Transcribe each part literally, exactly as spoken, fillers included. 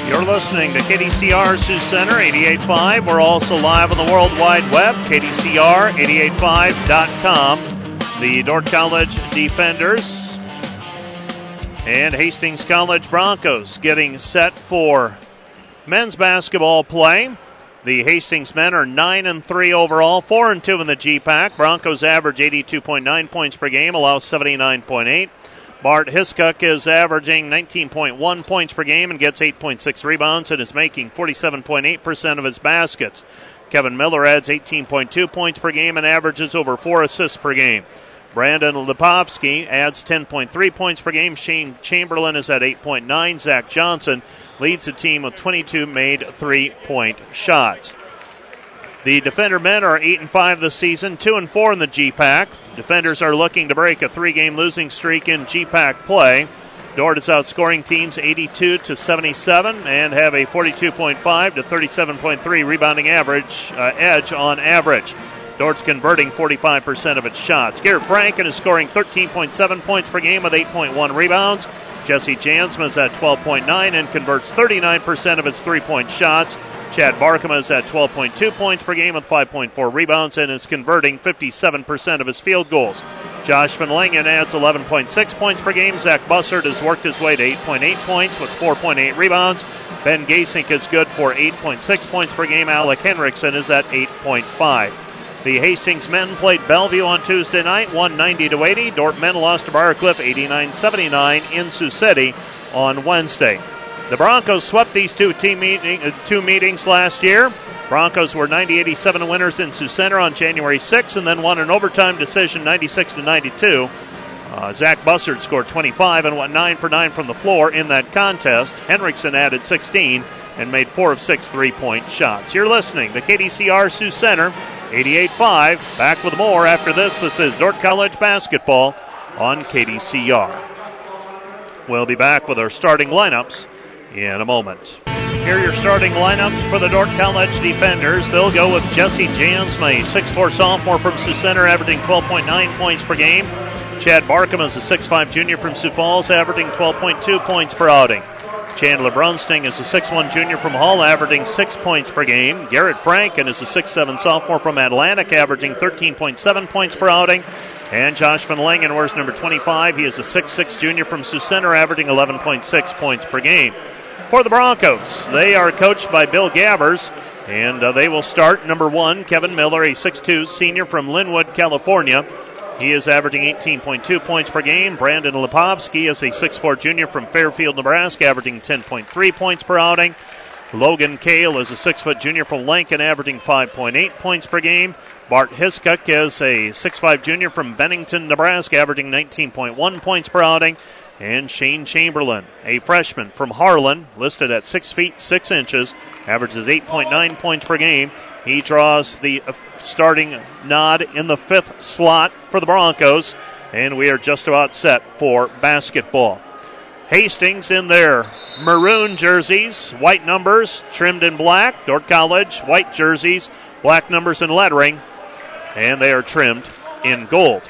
You're listening to K D C R Sioux Center eighty-eight point five. We're also live on the World Wide Web, K D C R eighty-eight five dot com. The Dordt College Defenders and Hastings College Broncos getting set for men's basketball play. The Hastings men are nine and three overall, four and two in the G PAC. Broncos average eighty-two point nine points per game, allow seventy-nine point eight. Bart Hiskuk is averaging nineteen point one points per game and gets eight point six rebounds and is making forty-seven point eight percent of his baskets. Kevin Miller adds eighteen point two points per game and averages over four assists per game. Brandon Lipovsky adds ten point three points per game. Shane Chamberlain is at eight point nine. Zach Johnson leads the team with twenty-two made three-point shots. The Defender men are eight and five this season, two and four in the G PAC. Defenders are looking to break a three-game losing streak in G PAC play. Dordt is outscoring teams eighty-two to seventy-seven and have a forty-two point five to thirty-seven point three rebounding average uh, edge on average. Dordt's converting forty-five percent of its shots. Garrett Franken is scoring thirteen point seven points per game with eight point one rebounds. Jesse Jansma is at twelve point nine and converts thirty-nine percent of its three-point shots. Chad Barkema is at twelve point two points per game with five point four rebounds and is converting fifty-seven percent of his field goals. Josh Van Langen adds eleven point six points per game. Zach Bussard has worked his way to eight point eight points with four point eight rebounds. Ben Gasink is good for eight point six points per game. Alec Henriksen is at eight point five. The Hastings men played Bellevue on Tuesday night, won ninety to eighty. Dordt men lost to Briarcliff eighty-nine seventy-nine in Sioux City on Wednesday. The Broncos swept these two team meeting, uh, two meetings last year. Broncos were ninety eighty-seven winners in Sioux Center on January sixth and then won an overtime decision ninety-six to ninety-two. Uh, Zach Bussard scored twenty-five and went nine for nine from the floor in that contest. Henriksen added sixteen and made four of six three-point shots. You're listening to K D C R Sioux Center eighty-eight point five. Back with more after this. This is Dordt College basketball on K D C R. We'll be back with our starting lineups in a moment. Here are your starting lineups for the Dordt College Defenders. They'll go with Jesse Jansma, six foot four sophomore from Sioux Center, averaging twelve point nine points per game. Chad Barkema is a six foot five junior from Sioux Falls, averaging twelve point two points per outing. Chandler Brunsting is a six foot one junior from Hull, averaging six points per game. Garrett Franken is a six foot seven sophomore from Atlantic, averaging thirteen point seven points per outing. And Josh Van Langen wears number twenty-five. He is a six foot six junior from Sioux Center, averaging eleven point six points per game. For the Broncos, they are coached by Bill Gavers, and uh, they will start number one, Kevin Miller, a six foot two senior from Linwood, California. He is averaging eighteen point two points per game. Brandon Lipovsky is a six foot four junior from Fairfield, Nebraska, averaging ten point three points per outing. Logan Kale is a six foot junior from Lincoln, averaging five point eight points per game. Bart Hiskuk is a six foot five junior from Bennington, Nebraska, averaging nineteen point one points per outing. And Shane Chamberlain, a freshman from Harlan, listed at six feet six inches, averages eight point nine points per game. He draws the starting nod in the fifth slot for the Broncos, and we are just about set for basketball. Hastings in their maroon jerseys, white numbers trimmed in black. Dordt College, white jerseys, black numbers and lettering, and they are trimmed in gold.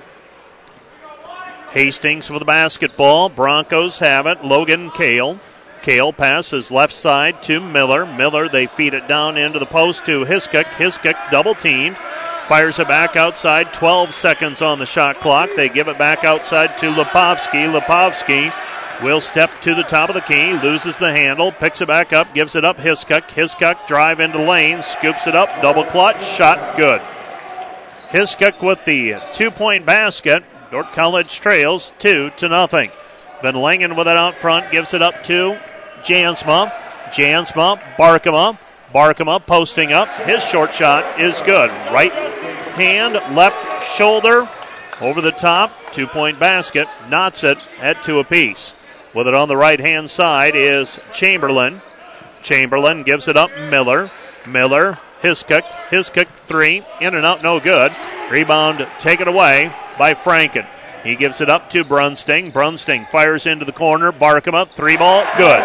Hastings for the basketball. Broncos have it. Logan Kale. Kale passes left side to Miller. Miller, they feed it down into the post to Hiskuk. Hiskuk double teamed. Fires it back outside. twelve seconds on the shot clock. They give it back outside to Lipovsky. Lipovsky will step to the top of the key. Loses the handle. Picks it back up. Gives it up Hiskuk. Hiskuk drive into the lane. Scoops it up. Double clutch. Shot good. Hiskuk with the two-point basket. Dordt College trails two to nothing. Van Langen with it out front, gives it up to Jansma. Jansma, Barkema. Barkema posting up. His short shot is good. Right hand, left shoulder, over the top. Two-point basket. Knots it at two apiece. With it on the right-hand side is Chamberlain. Chamberlain gives it up Miller. Miller, Hiskuk. Hiskuk three. In and out, no good. Rebound taken away by Franken. He gives it up to Brunsting. Brunsting fires into the corner. Barkema, three ball, good.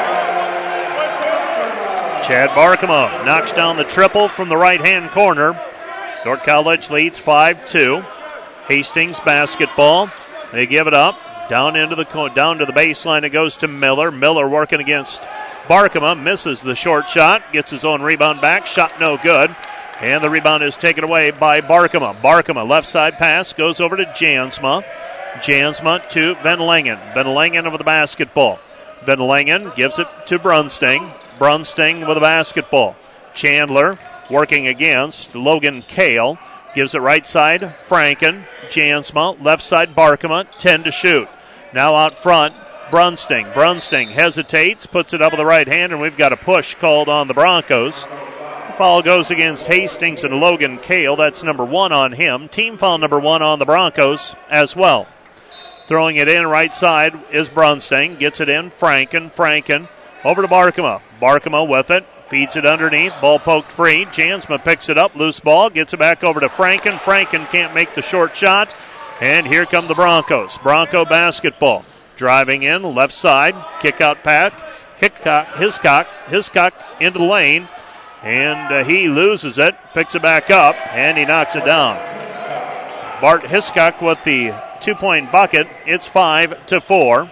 Chad Barkema knocks down the triple from the right-hand corner. Dordt College leads five two. Hastings basketball. They give it up. Down into the down to the baseline it goes to Miller. Miller working against Barkema misses the short shot, gets his own rebound back, shot no good. And the rebound is taken away by Barkema. Barkema, left side pass, goes over to Jansma. Jansma to Van Langen. Van Langen over the basketball. Van Langen gives it to Brunsting. Brunsting with the basketball. Chandler working against Logan Kale. Gives it right side, Franken. Jansma, left side, Barkema, ten to shoot. Now out front, Brunsting. Brunsting hesitates, puts it up with the right hand, and we've got a push called on the Broncos. The foul goes against Hastings and Logan Kale. That's number one on him. Team foul number one on the Broncos as well. Throwing it in right side is Brunsting. Gets it in, Franken. Franken over to Barkema. Barkema with it. Feeds it underneath. Ball poked free. Jansma picks it up. Loose ball. Gets it back over to Franken. Franken can't make the short shot. And here come the Broncos. Bronco basketball. Driving in, left side. Kick out pass. Hickcock, Hiscock. Hiscock into the lane. And uh, he loses it. Picks it back up. And he knocks it down. Bart Hiscock with the two-point bucket. It's five to four.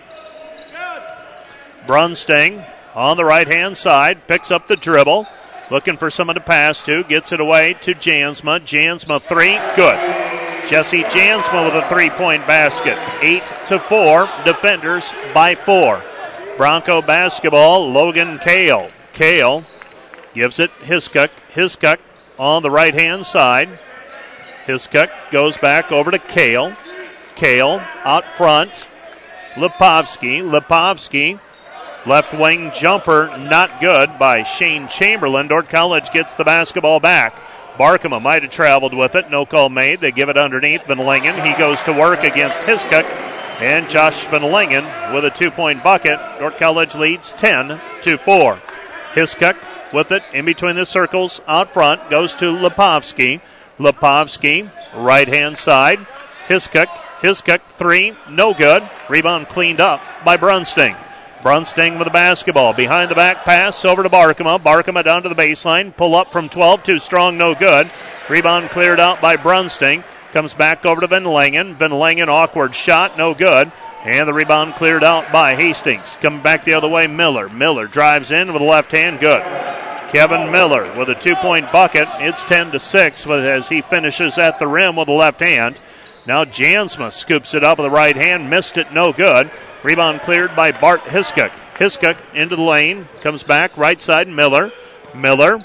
Brunsting on the right-hand side, picks up the dribble, looking for someone to pass to, gets it away to Jansma. Jansma three, good. Jesse Jansma with a three-point basket. Eight to four, defenders by four. Bronco basketball, Logan Kale. Kale gives it Hiscock. Hiscock on the right-hand side. Hiscock goes back over to Kale. Kale out front. Lipovsky. Lipovsky. Left wing jumper, not good by Shane Chamberlain. Dordt College gets the basketball back. Barkema might have traveled with it. No call made. They give it underneath. Van Langen. He goes to work against Hiscock. And Josh Van Langen with a two-point bucket. Dordt College leads ten to four. Hiscock with it in between the circles out front. Goes to Lipovsky. Lipovsky, right-hand side. Hiscock. Hiscock, three, no good. Rebound cleaned up by Brunsting. Brunsting with the basketball. Behind the back pass over to Barkema. Barkema down to the baseline. Pull up from twelve. Too strong, no good. Rebound cleared out by Brunsting. Comes back over to Van Langen. Van Langen, awkward shot, no good. And the rebound cleared out by Hastings. Coming back the other way, Miller. Miller drives in with the left hand, good. Kevin Miller with a two-point bucket. It's ten to six as he finishes at the rim with the left hand. Now Jansma scoops it up with the right hand. Missed it, no good. Rebound cleared by Bart Hiscock. Hiscock into the lane. Comes back, right side, Miller. Miller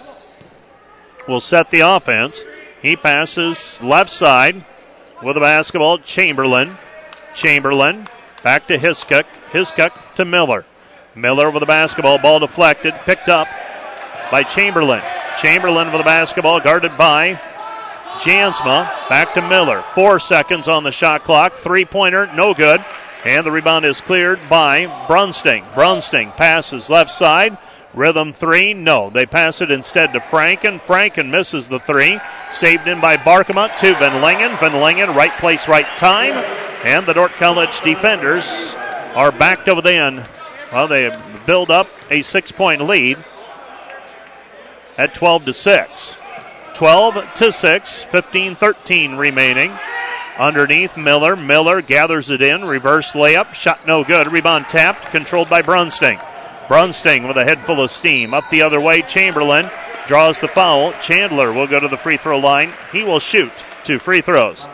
will set the offense. He passes left side with the basketball. Chamberlain. Chamberlain back to Hiscock. Hiscock to Miller. Miller with the basketball. Ball deflected. Picked up by Chamberlain. Chamberlain with the basketball. Guarded by Jansma. Back to Miller. Four seconds on the shot clock. Three-pointer, no good. And the rebound is cleared by Brunsting. Brunsting passes left side. Rhythm three, no. They pass it instead to Franken. Franken misses the three. Saved in by Barkema to Van Langen. Van Langen, right place, right time. And the Dordt College defenders are back to within. Well, they build up a six-point lead at twelve to six. twelve to six, fifteen thirteen remaining. Underneath, Miller. Miller gathers it in. Reverse layup. Shot no good. Rebound tapped. Controlled by Brunsting. Brunsting with a head full of steam. Up the other way, Chamberlain draws the foul. Chandler will go to the free throw line. He will shoot two free throws.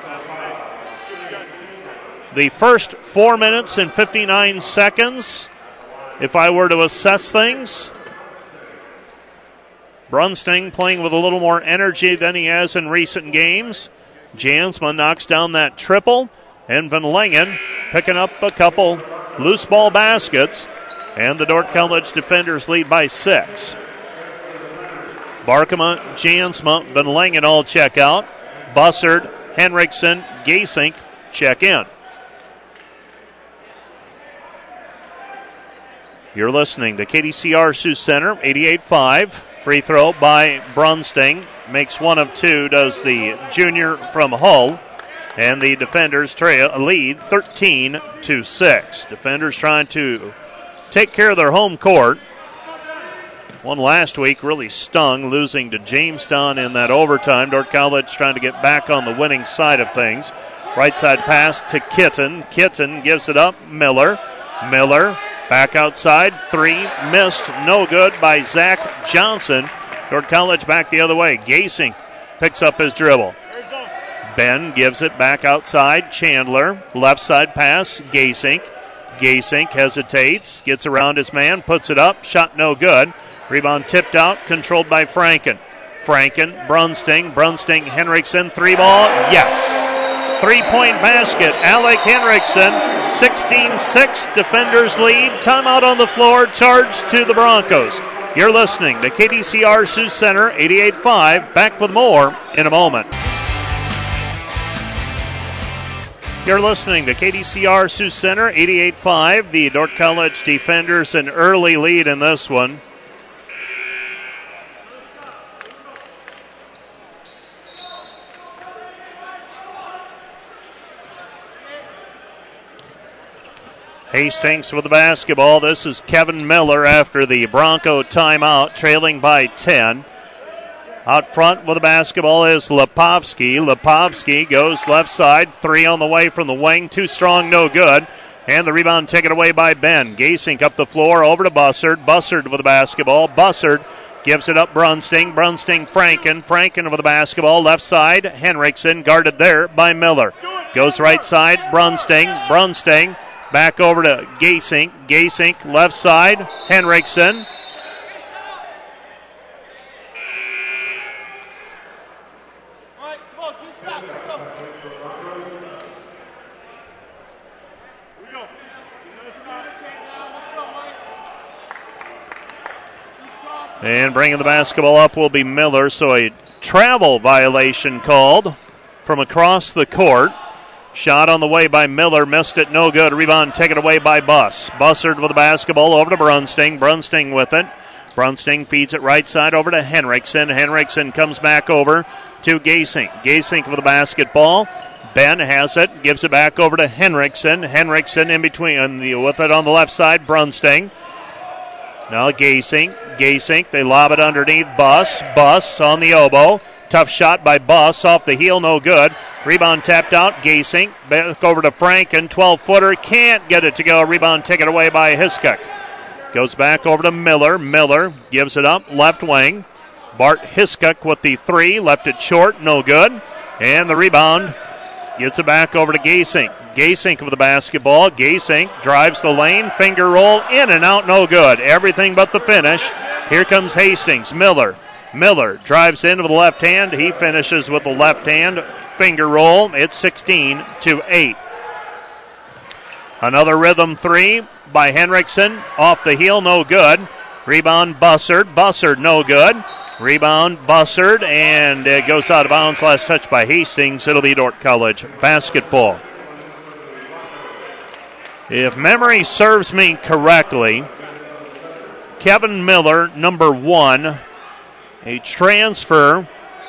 The first four minutes and fifty-nine seconds, if I were to assess things, Brunsting playing with a little more energy than he has in recent games. Jansma knocks down that triple, and Van Langen picking up a couple loose ball baskets, and the Dordt College defenders lead by six. Barkema, Jansma, Van Langen all check out. Bussard, Henriksen, Gasink check in. You're listening to K D C R Sioux Center, eighty-eight five. Free throw by Brunsting. Makes one of two, does the junior from Hull. And the defenders trail lead thirteen to six. Defenders trying to take care of their home court. One last week really stung, losing to Jamestown in that overtime. Dordt College trying to get back on the winning side of things. Right side pass to Kitten. Kitten gives it up. Miller. Miller Back outside, three, missed, no good by Zach Johnson. Dordt College back the other way. Gasink picks up his dribble. Ben gives it back outside. Chandler, left side pass, Gasink. Gasink hesitates, gets around his man, puts it up, shot no good. Rebound tipped out, controlled by Franken. Franken, Brunsting, Brunsting, Henriksen, three ball, yes. Three-point basket, Alec Henriksen, sixteen six, defenders lead. Timeout on the floor, charge to the Broncos. You're listening to K D C R Sioux Center, eighty-eight five. Back with more in a moment. You're listening to K D C R Sioux Center, eighty-eight five. The Dordt College defenders an early lead in this one. Hastings with the basketball. This is Kevin Miller after the Bronco timeout, trailing by ten. Out front with the basketball is Lepovsky. Lepovsky goes left side. Three on the way from the wing. Too strong, no good. And the rebound taken away by Ben. Gasink up the floor over to Bussard. Bussard with the basketball. Bussard gives it up Brunsting. Brunsting, Franken. Franken with the basketball. Left side. Henriksen guarded there by Miller. Goes right side. Brunsting. Brunsting. Back over to Gasink. Gasink left side. Henriksen. And bringing the basketball up will be Miller, so a travel violation called from across the court. Shot on the way by Miller, missed it, no good. Rebound taken away by Buss. Bussard with the basketball over to Brunsting. Brunsting with it. Brunsting feeds it right side over to Henriksen. Henriksen comes back over to Gasink. Gasink with the basketball. Ben has it, gives it back over to Henriksen. Henriksen in between, with it on the left side, Brunsting. Now Gasink. Gasink, they lob it underneath Buss. Buss on the elbow. Tough shot by Buss off the heel, no good. Rebound tapped out, Gasink. Back over to Franken, twelve-footer. Can't get it to go. Rebound taken away by Hiskuk. Goes back over to Miller. Miller gives it up, left wing. Bart Hiskuk with the three. Left it short, no good. And the rebound gets it back over to Gasink. Gasink with the basketball. Gasink drives the lane. Finger roll, in and out, no good. Everything but the finish. Here comes Hastings. Miller. Miller drives in with the left hand. He finishes with the left hand. Finger roll. It's sixteen to eight. Another rhythm three by Henriksen. Off the heel, no good. Rebound Bussard. Bussard, no good. Rebound Bussard, and it goes out of bounds. Last touch by Hastings. It'll be Dordt College basketball. If memory serves me correctly, Kevin Miller, number one, a transfer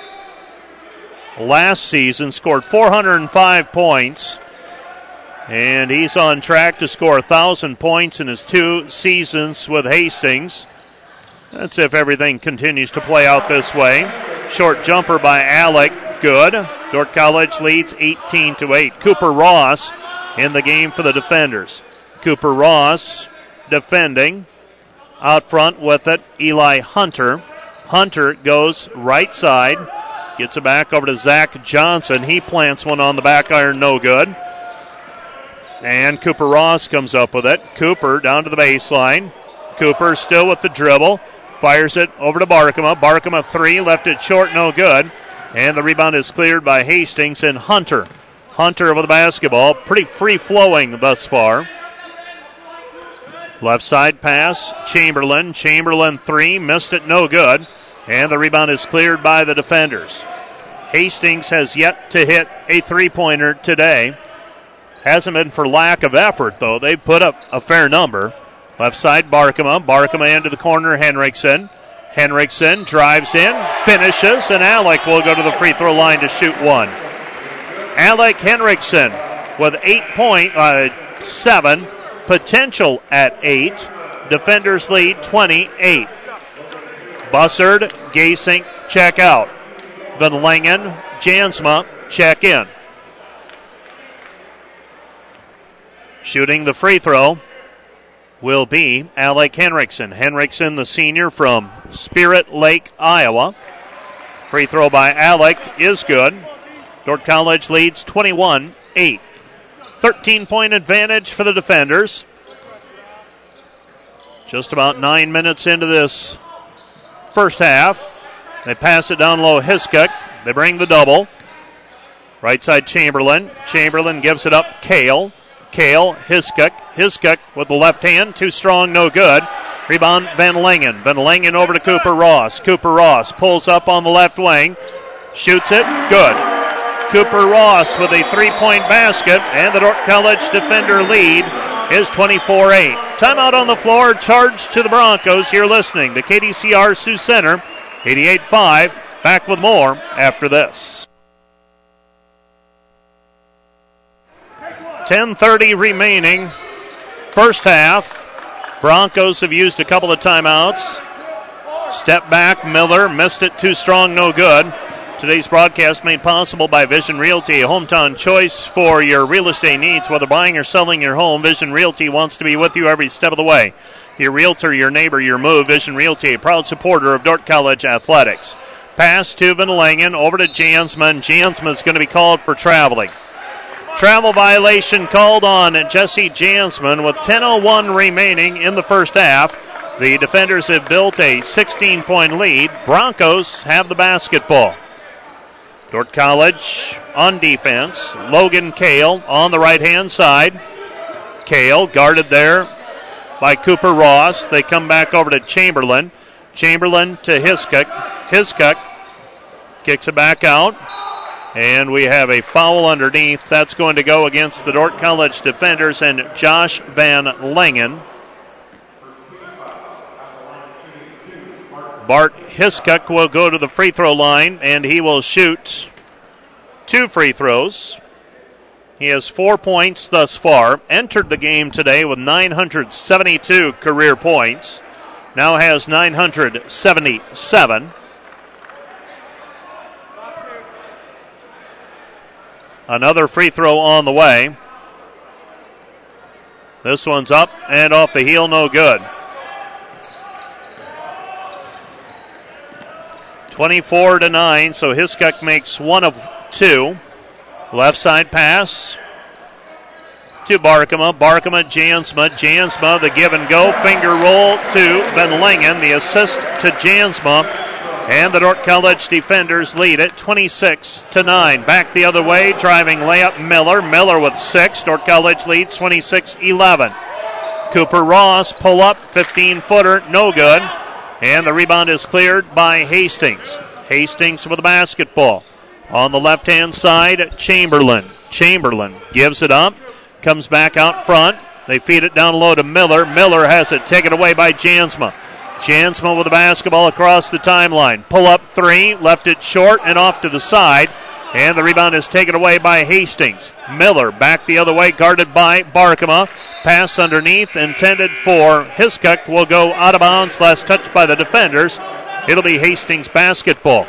last season, scored four hundred five points, and he's on track to score one thousand points in his two seasons with Hastings. That's if everything continues to play out this way. Short jumper by Alec, good. Dordt College leads eighteen to eight. Cooper Ross in the game for the defenders. Cooper Ross defending. Out front with it, Eli Hunter. Hunter goes right side. Gets it back over to Zach Johnson. He plants one on the back iron, no good. And Cooper Ross comes up with it. Cooper down to the baseline. Cooper still with the dribble. Fires it over to Barkema. Barkema three, left it short, no good. And the rebound is cleared by Hastings and Hunter. Hunter with the basketball. Pretty free-flowing thus far. Left side pass, Chamberlain. Chamberlain three, missed it, no good. And the rebound is cleared by the defenders. Hastings has yet to hit a three-pointer today. Hasn't been for lack of effort, though. They've put up a fair number. Left side, Barkema. Barkema into the corner, Henriksen. Henriksen drives in, finishes, and Alec will go to the free throw line to shoot one. Alec Henriksen with eight point, uh, seven, potential at eight. Defenders lead twenty-eight. Bussard, Gasink, check out. Van Langen, Jansma, check in. Shooting the free throw will be Alec Henriksen. Henriksen, the senior from Spirit Lake, Iowa. Free throw by Alec is good. Dordt College leads twenty-one eight. thirteen-point advantage for the defenders. Just about nine minutes into this first half. They pass it down low, Hiskuk. They bring the double. Right side, Chamberlain. Chamberlain gives it up, Kale. Kale, Hiskuk. Hiskuk with the left hand. Too strong, no good. Rebound, Van Langen. Van Langen over to Cooper Ross. Cooper Ross pulls up on the left wing. Shoots it, good. Cooper Ross with a three-point basket, and the Dordt College defender lead is twenty-four eight. Timeout on the floor, charge to the Broncos. You're listening to K D C R Sioux Center, eighty-eight five. Back with more after this. ten thirty remaining. First half. Broncos have used a couple of timeouts. Step back, Miller missed it, too strong, no good. Today's broadcast made possible by Vision Realty, a hometown choice for your real estate needs. Whether buying or selling your home, Vision Realty wants to be with you every step of the way. Your realtor, your neighbor, your move. Vision Realty, a proud supporter of Dordt College athletics. Pass to Van Langen, over to Jansma. Jansma is going to be called for traveling. Travel violation called on Jesse Jansman with ten oh one remaining in the first half. The defenders have built a sixteen-point lead. Broncos have the basketball. Dordt College on defense. Logan Kale on the right-hand side. Kale guarded there by Cooper Ross. They come back over to Chamberlain. Chamberlain to Hiskuk. Hiskuk kicks it back out. And we have a foul underneath. That's going to go against the Dordt College defenders and Josh Van Langen. Bart Hiskuk will go to the free throw line, and he will shoot two free throws. He has four points thus far. Entered the game today with nine hundred seventy-two career points. Now has nine hundred seventy-seven. Another free throw on the way. This one's up and off the heel, no good. twenty-four to nine, so Hiskuk makes one of two. Left side pass to Barkema. Barkema, Jansma. Jansma, the give and go. Finger roll to Van Langen. The assist to Jansma. And the Dordt College defenders lead it twenty-six to nine. Back the other way, driving layup Miller. Miller with six. Dordt College leads twenty-six eleven. Cooper Ross, pull up, fifteen-footer, no good. And the rebound is cleared by Hastings. Hastings with the basketball. On the left-hand side, Chamberlain. Chamberlain gives it up, comes back out front. They feed it down low to Miller. Miller has it taken away by Jansma. Jansma with the basketball across the timeline. Pull up three, left it short and off to the side. And the rebound is taken away by Hastings. Miller back the other way, guarded by Barkema. Pass underneath, intended for Hiskuk, will go out of bounds. Last touch by the defenders. It'll be Hastings basketball.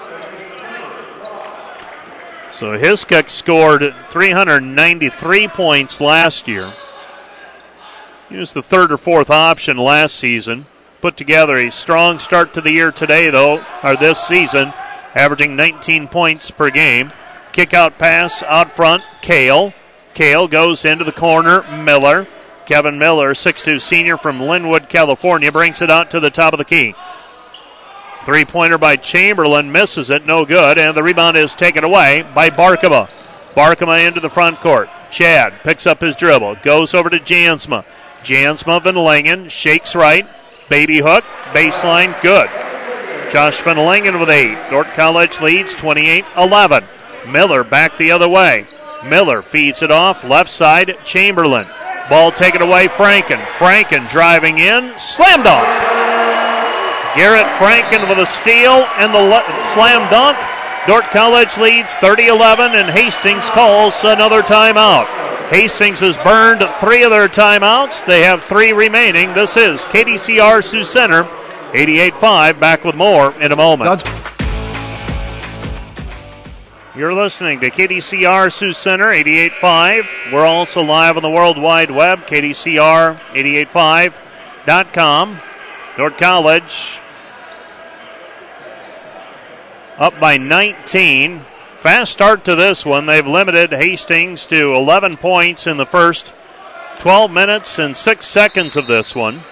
So Hiskuk scored three hundred ninety-three points last year. He was the third or fourth option last season. Put together a strong start to the year today, though, or this season, averaging nineteen points per game. Kick out pass out front, Kale. Kale goes into the corner, Miller. Kevin Miller, six two senior from Linwood, California, brings it out to the top of the key. Three-pointer by Chamberlain, misses it, no good, and the rebound is taken away by Barkema. Barkema into the front court. Chad picks up his dribble, goes over to Jansma. Jansma, Van Langen, shakes right. Baby hook, baseline, good. Josh Van Langen with eight. Dordt College leads twenty-eight eleven. Miller back the other way. Miller feeds it off, left side, Chamberlain. Ball taken away, Franken. Franken driving in, slam dunk. Garrett Franken with a steal and the le- slam dunk. Dordt College leads thirty eleven, and Hastings calls another timeout. Hastings has burned three of their timeouts. They have three remaining. This is K D C R Sioux Center, eighty-eight five. Back with more in a moment. You're listening to K D C R Sioux Center eighty-eight point five. We're also live on the World Wide Web, K D C R eighty-eight point five dot com. Dordt College up by nineteen. Fast start to this one. They've limited Hastings to eleven points in the first twelve minutes and six seconds of this one.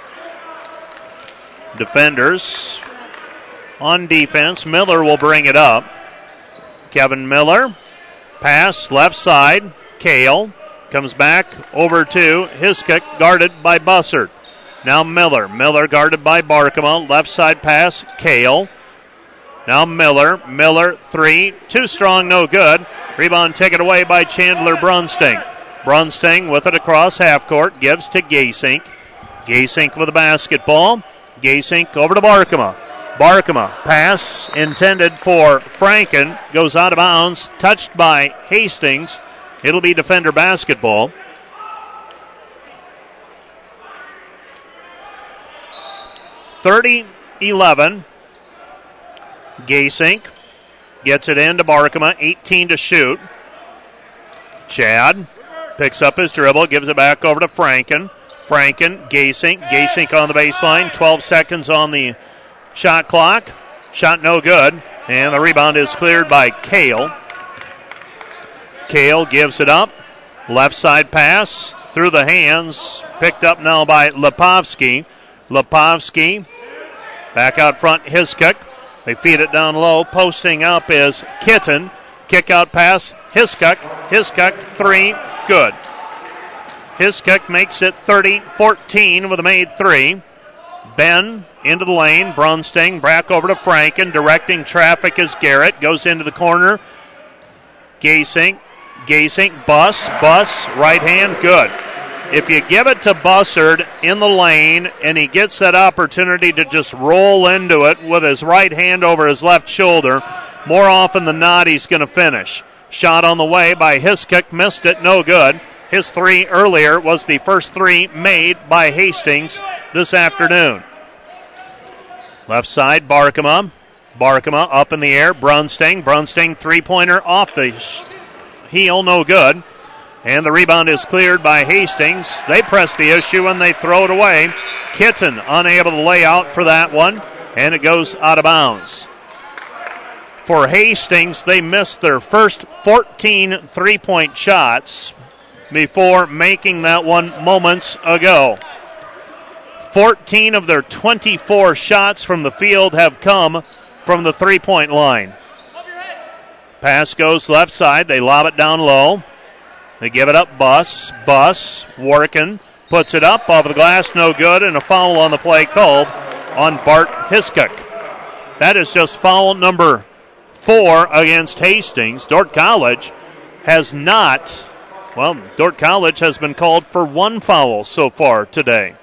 Defenders on defense. Miller will bring it up. Kevin Miller, pass left side. Kale comes back over to Hiskett, guarded by Bussard. Now Miller. Miller guarded by Barkema. Left side pass, Kale. Now Miller. Miller, three. Too strong, no good. Rebound taken away by Chandler Brunsting. Brunsting with it across half court. Gives to Gasink. Gasink with the basketball. Gasink over to Barkema. Barkema, pass intended for Franken, goes out of bounds, touched by Hastings. It'll be defender basketball. thirty eleven. Gasink gets it into Barkema, eighteen to shoot. Chad picks up his dribble, gives it back over to Franken. Franken, Gasink, Gasink on the baseline, twelve seconds on the shot clock. Shot no good. And the rebound is cleared by Kale. Kale gives it up. Left side pass through the hands. Picked up now by Lepovsky. Lepovsky back out front, Hiskett. They feed it down low. Posting up is Kitten. Kick out pass, Hiskett. Hiskett, three, good. Hiskett makes it thirty fourteen with a made three. Ben into the lane. Brunsting back over to Franken. Directing traffic is Garrett. Goes into the corner. Gasink. Gasink. Bus. Bus. Right hand. Good. If you give it to Bussard in the lane and he gets that opportunity to just roll into it with his right hand over his left shoulder, more often than not he's going to finish. Shot on the way by Hiskett. Missed it. No good. His three earlier was the first three made by Hastings this afternoon. Left side, Barkema. Barkema up in the air. Brunsting. Brunsting three-pointer off the heel. No good. And the rebound is cleared by Hastings. They press the issue and they throw it away. Kitten unable to lay out for that one. And it goes out of bounds. For Hastings, they missed their first fourteen three-point shots before making that one moments ago. fourteen of their twenty-four shots from the field have come from the three-point line. Pass goes left side. They lob it down low. They give it up. Bus. Bus. Workin puts it up off the glass. No good. And a foul on the play called on Bart Hiskett. That is just foul number four against Hastings. Dordt College has not, well, Dordt College has been called for one foul so far today.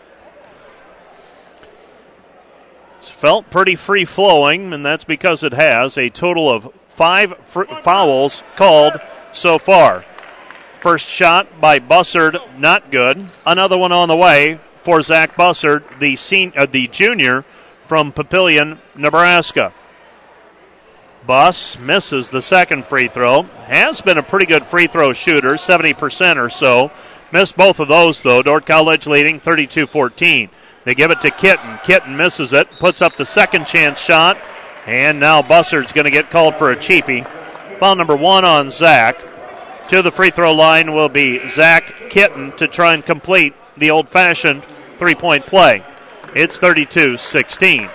It's felt pretty free-flowing, and that's because it has a total of five fr- fouls called so far. First shot by Bussard, not good. Another one on the way for Zach Bussard, the senior, uh, the junior from Papillion, Nebraska. Buss misses the second free throw. Has been a pretty good free throw shooter, seventy percent or so. Missed both of those, though. Dordt College leading thirty-two fourteen. They give it to Kitten. Kitten misses it, puts up the second chance shot, and now Bussard's going to get called for a cheapie. Foul number one on Zach. To the free throw line will be Zach Kitten to try and complete the old-fashioned three-point play. It's thirty-two sixteen.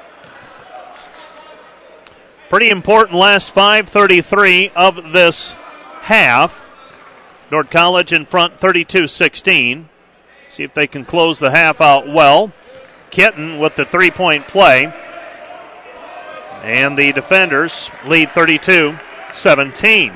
Pretty important last five thirty-three of this half. Dordt College in front thirty-two sixteen. See if they can close the half out well. Kitten with the three-point play. And the defenders lead thirty-two seventeen.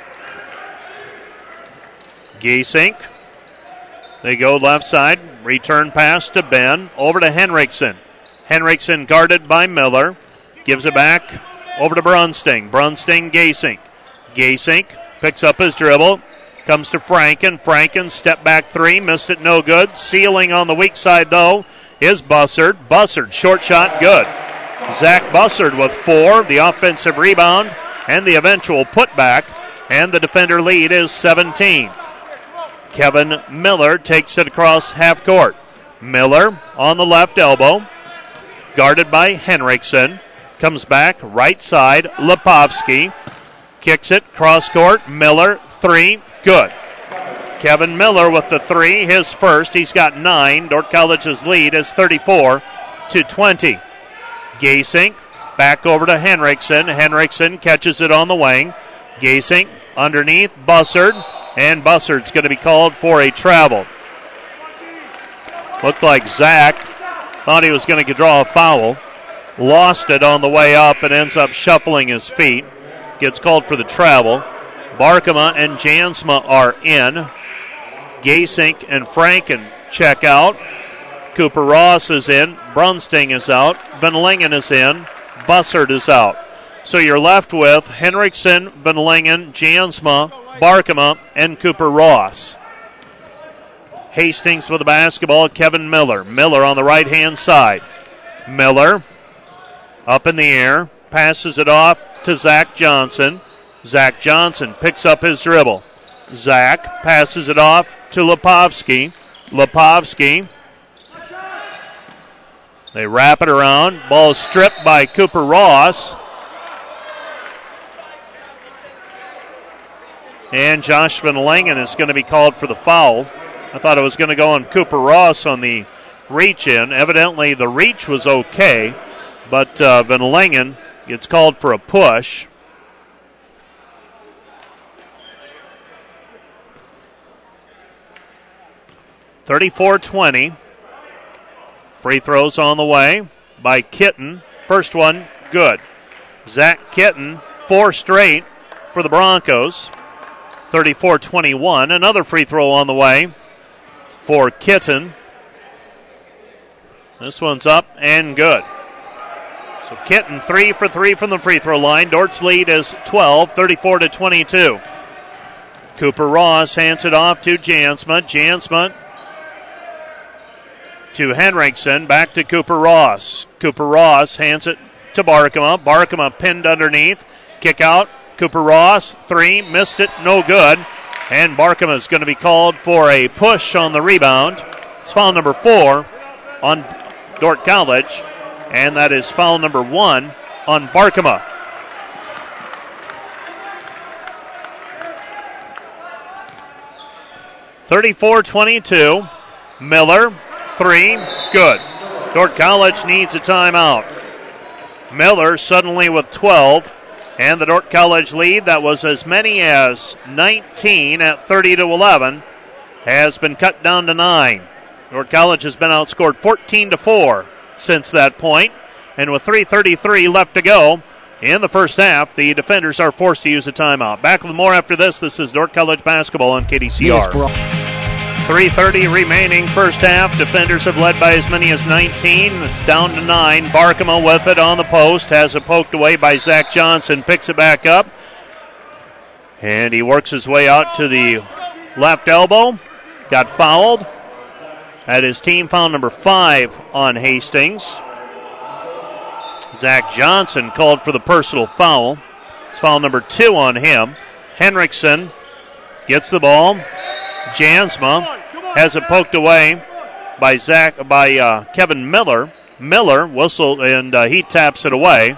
Gasink. They go left side. Return pass to Ben. Over to Henriksen. Henriksen guarded by Miller. Gives it back over to Brunsting. Brunsting, Gasink. Gasink picks up his dribble. Comes to Franken. Franken, step back three. Missed it, no good. Sealing on the weak side, though, is Bussard. Bussard, short shot, good. Zach Bussard with four. The offensive rebound and the eventual putback, and the defender lead is seventeen. Kevin Miller takes it across half court. Miller on the left elbow, guarded by Henriksen. Comes back, right side, Lipovsky. Kicks it, cross court, Miller, three, good. Kevin Miller with the three, his first. He's got nine. Dordt College's lead is thirty-four to twenty. Gasink back over to Henriksen. Henriksen catches it on the wing. Gasink underneath, Bussard, and Bussard's going to be called for a travel. Looked like Zach thought he was going to draw a foul. Lost it on the way up and ends up shuffling his feet. Gets called for the travel. Barkema and Jansma are in. Gasink and Franken check out. Cooper Ross is in. Brunsting is out. Van Lingen is in. Bussard is out. So you're left with Henriksen, Van Lingen, Jansma, Barkema, and Cooper Ross. Hastings with the basketball, Kevin Miller. Miller on the right-hand side. Miller up in the air, passes it off to Zach Johnson. Zach Johnson picks up his dribble. Zach passes it off to Lipovsky. Lipovsky. They wrap it around. Ball is stripped by Cooper Ross. And Josh Van Langen is going to be called for the foul. I thought it was going to go on Cooper Ross on the reach in. Evidently the reach was okay, but uh, Van Langen gets called for a push. thirty-four twenty. Free throws on the way by Kitten. First one, good. Zach Kitten, four straight for the Broncos. thirty-four twenty-one. Another free throw on the way for Kitten. This one's up and good. So Kitten three for three from the free throw line. Dordt's lead is twelve, thirty-four to twenty-two. Cooper Ross hands it off to Jansma. Jansma to Henriksen, back to Cooper Ross. Cooper Ross hands it to Barkema. Barkema pinned underneath. Kick out. Cooper Ross, three, missed it, no good. And Barkema is going to be called for a push on the rebound. It's foul number four on Dordt College, and that is foul number one on Barkema. thirty-four twenty-two. Miller, three, good. Dordt College needs a timeout. Miller suddenly with twelve, and the Dordt College lead that was as many as nineteen at thirty to eleven has been cut down to nine. Dordt College has been outscored fourteen to four since that point, and with three thirty-three left to go in the first half, the defenders are forced to use a timeout. Back with more after this. This is Dordt College basketball on K D C R. three thirty remaining first half. Defenders have led by as many as nineteen. It's down to nine. Barkema with it on the post. Has it poked away by Zach Johnson. Picks it back up. And he works his way out to the left elbow. Got fouled. That is team foul number five on Hastings. Zach Johnson called for the personal foul. It's foul number two on him. Henriksen gets the ball. Jansma has it poked away by Zach by uh, Kevin Miller. Miller whistled and uh, he taps it away.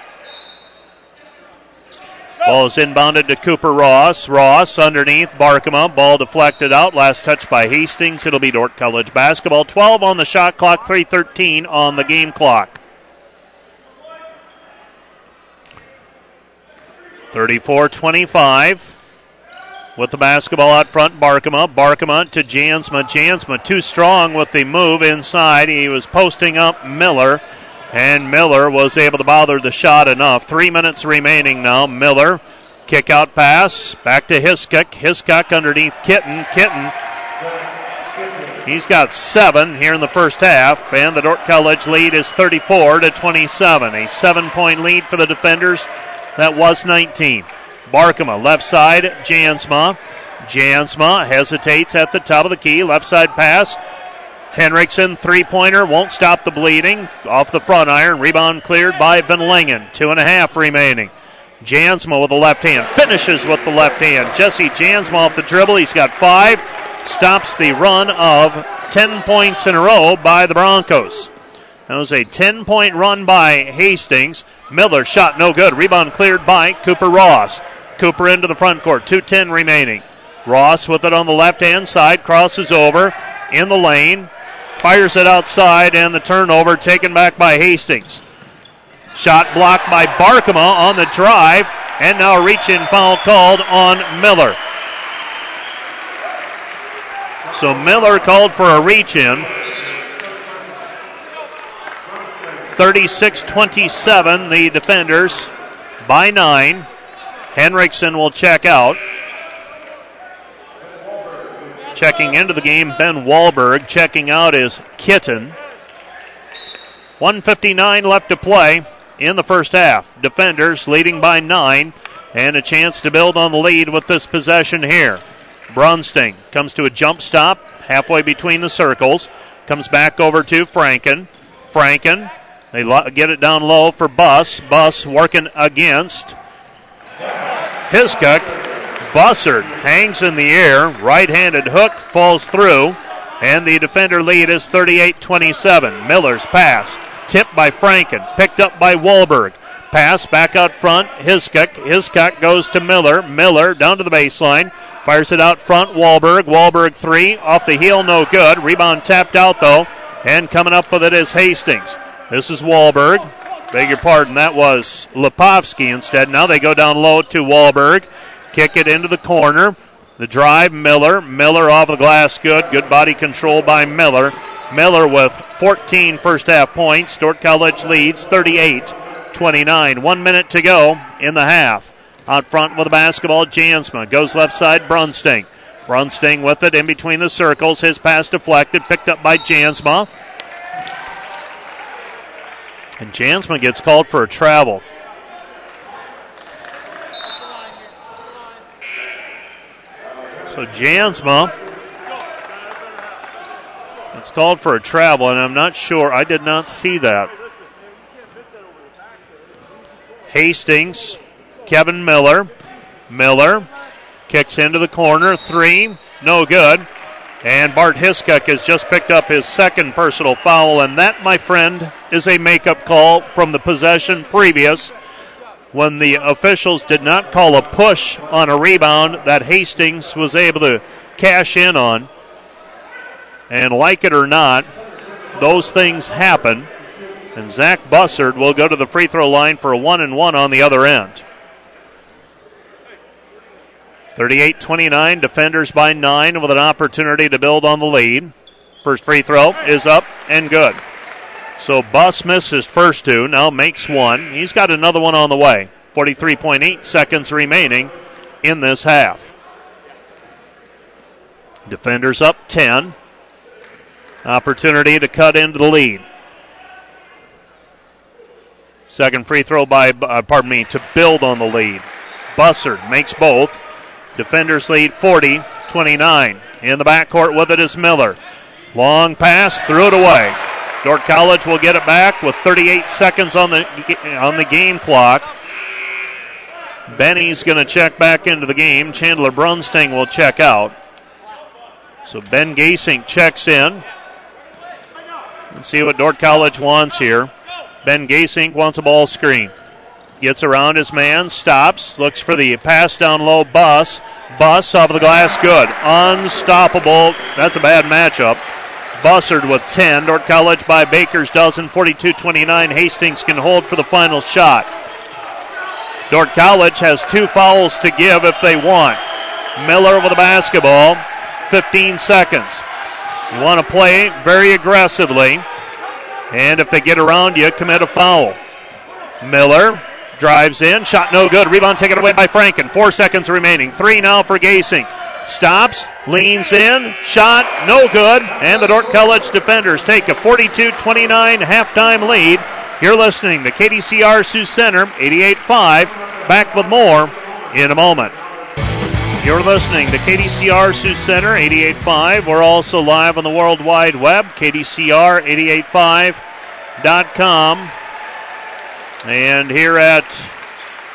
Ball is inbounded to Cooper Ross. Ross underneath Barkema. Ball deflected out. Last touch by Hastings. It'll be Dordt College basketball. twelve on the shot clock. three thirteen on the game clock. thirty-four twenty-five. With the basketball out front, Barkema. Barkema to Jansma. Jansma too strong with the move inside. He was posting up Miller, and Miller was able to bother the shot enough. Three minutes remaining now. Miller, kick out pass. Back to Hiskok. Hiskok underneath Kitten. Kitten. He's got seven here in the first half, and the Dordt College lead is thirty-four to twenty-seven. A seven-point lead for the defenders. That was nineteen. Barkema, left side, Jansma. Jansma hesitates at the top of the key. Left side pass. Henriksen, three-pointer, won't stop the bleeding. Off the front iron. Rebound cleared by Van Langen. Two and a half remaining. Jansma with the left hand, finishes with the left hand. Jesse Jansma off the dribble, he's got five, stops the run of ten points in a row by the Broncos. That was a ten-point run by Hastings. Miller shot no good, rebound cleared by Cooper Ross. Cooper into the front court, two ten remaining. Ross with it on the left-hand side, crosses over in the lane, fires it outside, and the turnover taken back by Hastings. Shot blocked by Barkema on the drive, and now a reach-in foul called on Miller. So Miller called for a reach-in. thirty-six twenty-seven, the defenders by nine. Henriksen will check out. Checking into the game, Ben Wahlberg. Checking out is Kitten. one fifty-nine left to play in the first half. Defenders leading by nine, and a chance to build on the lead with this possession here. Brunsting comes to a jump stop halfway between the circles. Comes back over to Franken. Franken, they lo- get it down low for Buss. Buss working against Hiskuk. Bussard hangs in the air. Right-handed hook falls through. And the defender lead is thirty-eight twenty-seven. Miller's pass tipped by Franken. Picked up by Wahlberg. Pass back out front. Hiskuk. Hiskuk goes to Miller. Miller down to the baseline. Fires it out front. Wahlberg. Wahlberg three. Off the heel, no good. Rebound tapped out though. And coming up with it is Hastings. This is Wahlberg. Beg your pardon, that was Lepovsky instead. Now they go down low to Wahlberg. Kick it into the corner. The drive, Miller. Miller off the glass, good. Good body control by Miller. Miller with fourteen first half points. Dordt College leads thirty-eight twenty-nine. One minute to go in the half. Out front with the basketball, Jansma. Goes left side, Brunsting. Brunsting with it in between the circles. His pass deflected, picked up by Jansma. And Jansma gets called for a travel. So Jansma, it's called for a travel, and I'm not sure. I did not see that. Hastings, Kevin Miller. Miller kicks into the corner. Three, no good. And Bart Hiskuk has just picked up his second personal foul, and that, my friend, is a makeup call from the possession previous when the officials did not call a push on a rebound that Hastings was able to cash in on. And like it or not, those things happen. And Zach Bussard will go to the free throw line for a one and one on the other end. thirty-eight twenty-nine, defenders by nine with an opportunity to build on the lead. First free throw is up and good. So Buss missed his first two, now makes one. He's got another one on the way. forty-three point eight seconds remaining in this half. Defenders up ten. Opportunity to cut into the lead. Second free throw by, uh, pardon me, to build on the lead. Bussard makes both. Defenders lead forty twenty-nine. In the backcourt with it is Miller. Long pass, threw it away. Dordt College will get it back with thirty-eight seconds on the on the game clock. Benny's going to check back into the game. Chandler Brunsting will check out. So Ben Gasink checks in. Let's see what Dordt College wants here. Ben Gasink wants a ball screen. Gets around his man, stops, looks for the pass down low. Buss. Buss off the glass, good. Unstoppable. That's a bad matchup. Bussard with ten. Dordt College by Baker's dozen, forty-two twenty-nine. Hastings can hold for the final shot. Dordt College has two fouls to give if they want. Miller with the basketball, fifteen seconds. You want to play very aggressively, and if they get around you, commit a foul. Miller drives in, shot no good. Rebound taken away by Franken. Four seconds remaining. Three now for Gasink. Stops, leans in, shot, no good, and the Dordt College defenders take a forty-two twenty-nine halftime lead. You're listening to K D C R Sioux Center, eighty-eight five. Back with more in a moment. You're listening to K D C R Sioux Center, eighty-eight five. We're also live on the World Wide Web, K D C R eighty-eight five dot com. And here at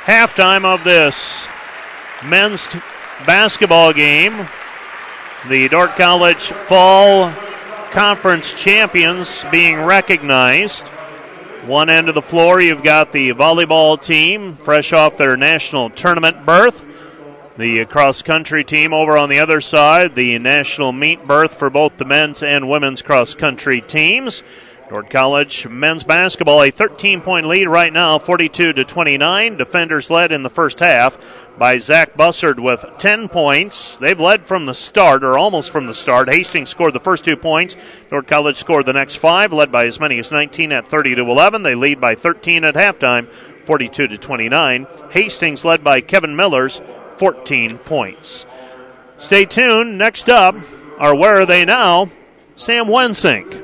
halftime of this men's basketball game. The Dordt College Fall Conference champions being recognized. One end of the floor, you've got the volleyball team, fresh off their national tournament berth. The cross-country team over on the other side, the national meet berth for both the men's and women's cross-country teams. Dordt College men's basketball, a thirteen-point lead right now, forty-two to twenty-nine. Defenders led in the first half by Zach Bussard with ten points. They've led from the start, or almost from the start. Hastings scored the first two points. Dordt College scored the next five, led by as many as nineteen at thirty to eleven. They lead by thirteen at halftime, forty-two to twenty-nine. Hastings led by Kevin Miller's fourteen points. Stay tuned. Next up are Where Are They Now? Sam Wensink.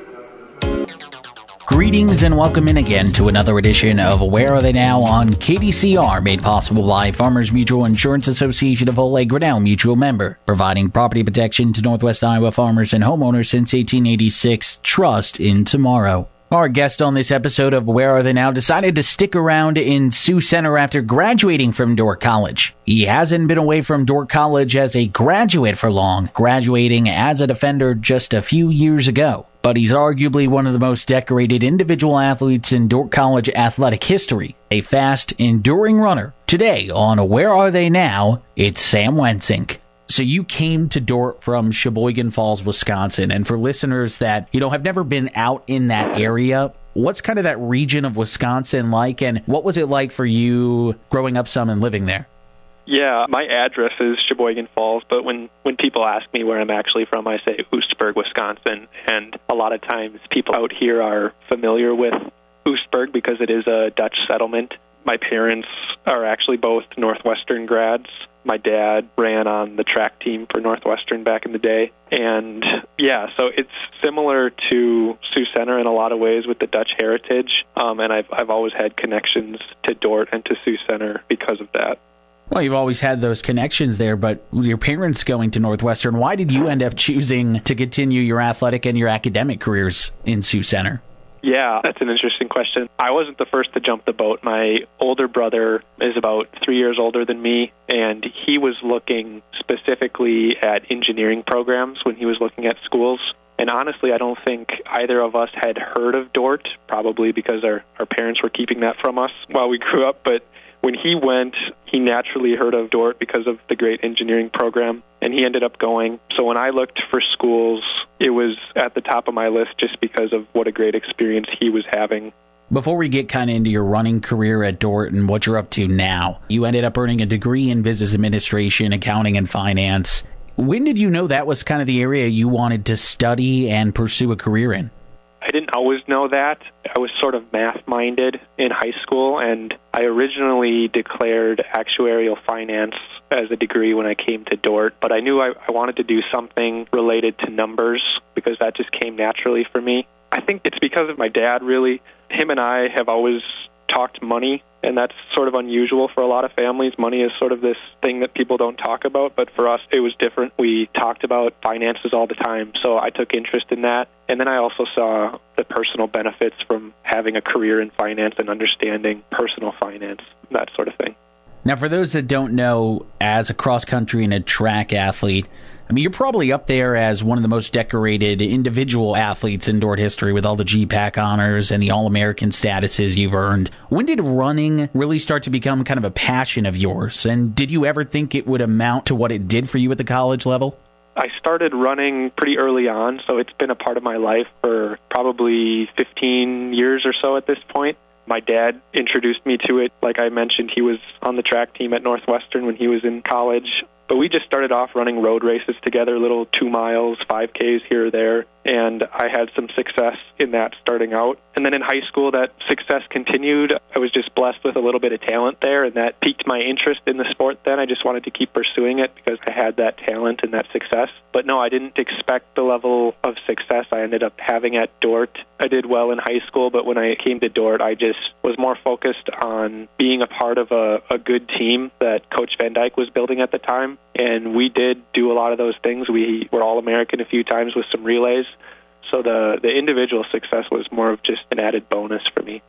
Greetings and welcome in again to another edition of Where Are They Now on K D C R, made possible by Farmers Mutual Insurance Association of Oleg Grinnell Mutual member, providing property protection to Northwest Iowa farmers and homeowners since eighteen eighty-six. Trust in tomorrow. Our guest on this episode of Where Are They Now decided to stick around in Sioux Center after graduating from Dordt College. He hasn't been away from Dordt College as a graduate for long, graduating as a defender just a few years ago. But he's arguably one of the most decorated individual athletes in Dordt College athletic history, a fast, enduring runner. Today on Where Are They Now, it's Sam Wensink. So you came to Dordt from Sheboygan Falls, Wisconsin, and for listeners that, you know, have never been out in that area, what's kind of that region of Wisconsin like, and what was it like for you growing up some and living there? Yeah, my address is Sheboygan Falls, but when, when people ask me where I'm actually from, I say Oostburg, Wisconsin, and a lot of times people out here are familiar with Oostburg because it is a Dutch settlement. My parents are actually both Northwestern grads. My dad ran on the track team for Northwestern back in the day. And, yeah, so it's similar to Sioux Center in a lot of ways with the Dutch heritage, um, and I've, I've always had connections to Dordt and to Sioux Center because of that. Well, you've always had those connections there, but with your parents going to Northwestern, why did you end up choosing to continue your athletic and your academic careers in Sioux Center? Yeah, that's an interesting question. I wasn't the first to jump the boat. My older brother is about three years older than me, and he was looking specifically at engineering programs when he was looking at schools. And honestly, I don't think either of us had heard of Dordt, probably because our, our parents were keeping that from us while we grew up. But when he went, he naturally heard of Dordt because of the great engineering program, and he ended up going. So when I looked for schools, it was at the top of my list just because of what a great experience he was having. Before we get kind of into your running career at Dordt and what you're up to now, you ended up earning a degree in business administration, accounting, and finance. When did you know that was kind of the area you wanted to study and pursue a career in? I didn't always know that. I was sort of math-minded in high school, and I originally declared actuarial finance as a degree when I came to Dordt, but I knew I, I wanted to do something related to numbers because that just came naturally for me. I think it's because of my dad, really. Him and I have always talked money, and that's sort of unusual for a lot of families. Money is sort of this thing that people don't talk about, but for us, it was different. We talked about finances all the time, so I took interest in that. And then I also saw the personal benefits from having a career in finance and understanding personal finance, that sort of thing. Now, for those that don't know, as a cross-country and a track athlete, I mean, you're probably up there as one of the most decorated individual athletes in Dordt history with all the G PAC honors and the All-American statuses you've earned. When did running really start to become kind of a passion of yours? And did you ever think it would amount to what it did for you at the college level? I started running pretty early on, so it's been a part of my life for probably fifteen years or so at this point. My dad introduced me to it. Like I mentioned, he was on the track team at Northwestern when he was in college. But we just started off running road races together, little two miles, five Ks here or there, and I had some success in that starting out. And then in high school, that success continued. I was just blessed with a little bit of talent there, and that piqued my interest in the sport then. I just wanted to keep pursuing it because I had that talent and that success. But no, I didn't expect the level of success I ended up having at Dordt. I did well in high school, but when I came to Dordt, I just was more focused on being a part of a, a good team that Coach Van Dyke was building at the time. And we did do a lot of those things. We were All-American a few times with some relays. So the, the individual success was more of just an added bonus for me.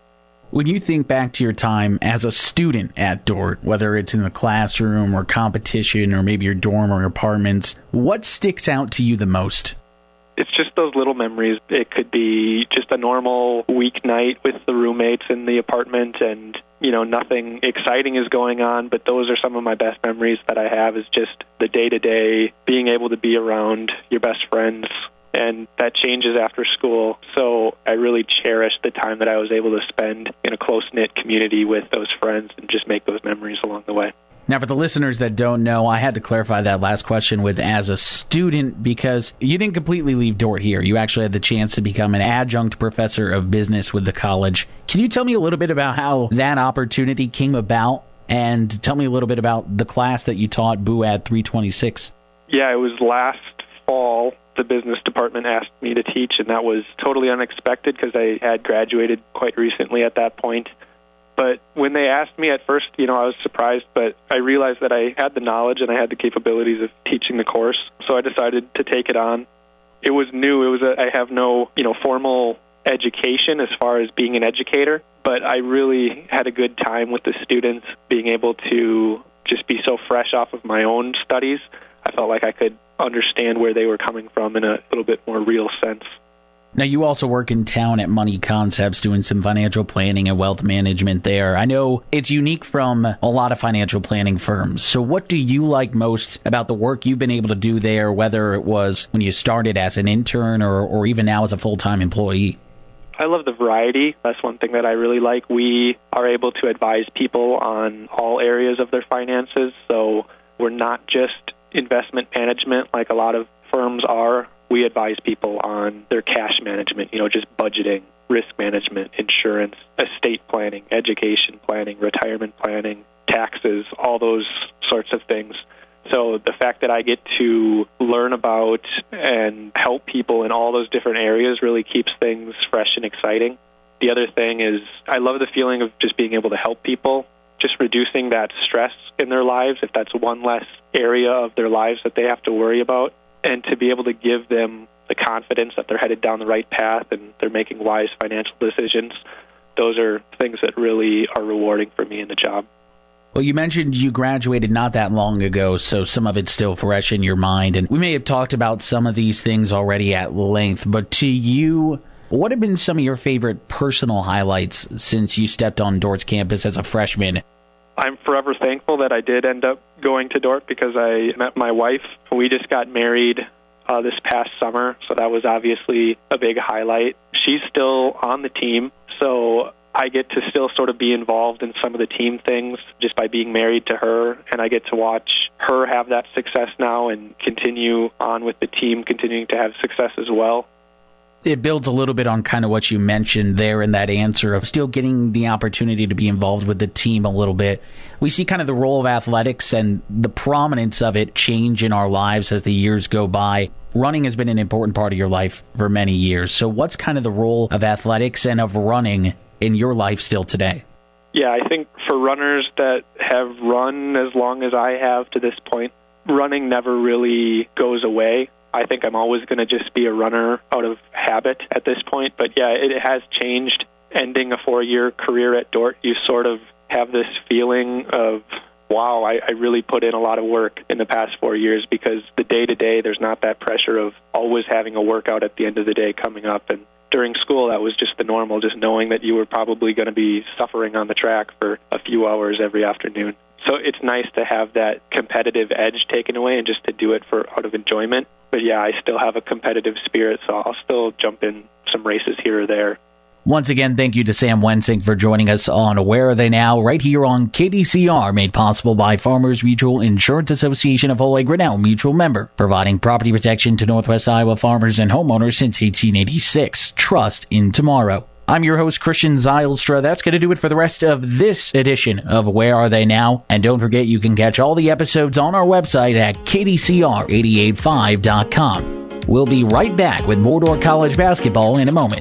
When you think back to your time as a student at Dordt, whether it's in the classroom or competition or maybe your dorm or your apartments, what sticks out to you the most? It's just those little memories. It could be just a normal weeknight with the roommates in the apartment and, you know, nothing exciting is going on, but those are some of my best memories that I have, is just the day-to-day, being able to be around your best friends, and that changes after school. So I really cherish the time that I was able to spend in a close-knit community with those friends and just make those memories along the way. Now, for the listeners that don't know, I had to clarify that last question with as a student, because you didn't completely leave Dordt here. You actually had the chance to become an adjunct professor of business with the college. Can you tell me a little bit about how that opportunity came about, and tell me a little bit about the class that you taught, B U A D three twenty-six? Yeah, it was last fall. The business department asked me to teach, and that was totally unexpected because I had graduated quite recently at that point. But when they asked me at first, you know, I was surprised, but I realized that I had the knowledge and I had the capabilities of teaching the course, so I decided to take it on. It was new. It was a, I have no, you know, formal education as far as being an educator, but I really had a good time with the students, being able to just be so fresh off of my own studies. I felt like I could understand where they were coming from in a little bit more real sense. Now, you also work in town at Money Concepts doing some financial planning and wealth management there. I know it's unique from a lot of financial planning firms. So what do you like most about the work you've been able to do there, whether it was when you started as an intern or, or even now as a full-time employee? I love the variety. That's one thing that I really like. We are able to advise people on all areas of their finances. So we're not just investment management like a lot of firms are. We advise people on their cash management, you know, just budgeting, risk management, insurance, estate planning, education planning, retirement planning, taxes, all those sorts of things. So the fact that I get to learn about and help people in all those different areas really keeps things fresh and exciting. The other thing is I love the feeling of just being able to help people, just reducing that stress in their lives, if that's one less area of their lives that they have to worry about. And to be able to give them the confidence that they're headed down the right path and they're making wise financial decisions, those are things that really are rewarding for me in the job. Well, you mentioned you graduated not that long ago, so some of it's still fresh in your mind. And we may have talked about some of these things already at length, but to you, what have been some of your favorite personal highlights since you stepped on Dordt's campus as a freshman? I'm forever thankful that I did end up going to Dordt because I met my wife. We just got married uh, this past summer, so that was obviously a big highlight. She's still on the team, so I get to still sort of be involved in some of the team things just by being married to her, and I get to watch her have that success now and continue on with the team continuing to have success as well. It builds a little bit on kind of what you mentioned there in that answer of still getting the opportunity to be involved with the team a little bit. We see kind of the role of athletics and the prominence of it change in our lives as the years go by. Running has been an important part of your life for many years. So what's kind of the role of athletics and of running in your life still today? Yeah, I think for runners that have run as long as I have to this point, running never really goes away. I think I'm always going to just be a runner out of habit at this point. But yeah, it has changed. Ending a four-year career at Dordt, you sort of have this feeling of, wow, I, I really put in a lot of work in the past four years because the day-to-day, there's not that pressure of always having a workout at the end of the day coming up. And during school, that was just the normal, just knowing that you were probably going to be suffering on the track for a few hours every afternoon. So it's nice to have that competitive edge taken away and just to do it for out of enjoyment. But yeah, I still have a competitive spirit, so I'll still jump in some races here or there. Once again, thank you to Sam Wensink for joining us on Where Are They Now, right here on K D C R, made possible by Farmers Mutual Insurance Association of Oleg Grinnell Mutual member, providing property protection to Northwest Iowa farmers and homeowners since eighteen eighty-six. Trust in tomorrow. I'm your host, Christian Zylstra. That's going to do it for the rest of this edition of Where Are They Now? And don't forget, you can catch all the episodes on our website at K D C R eight eight five dot com. We'll be right back with more Dordt College basketball in a moment.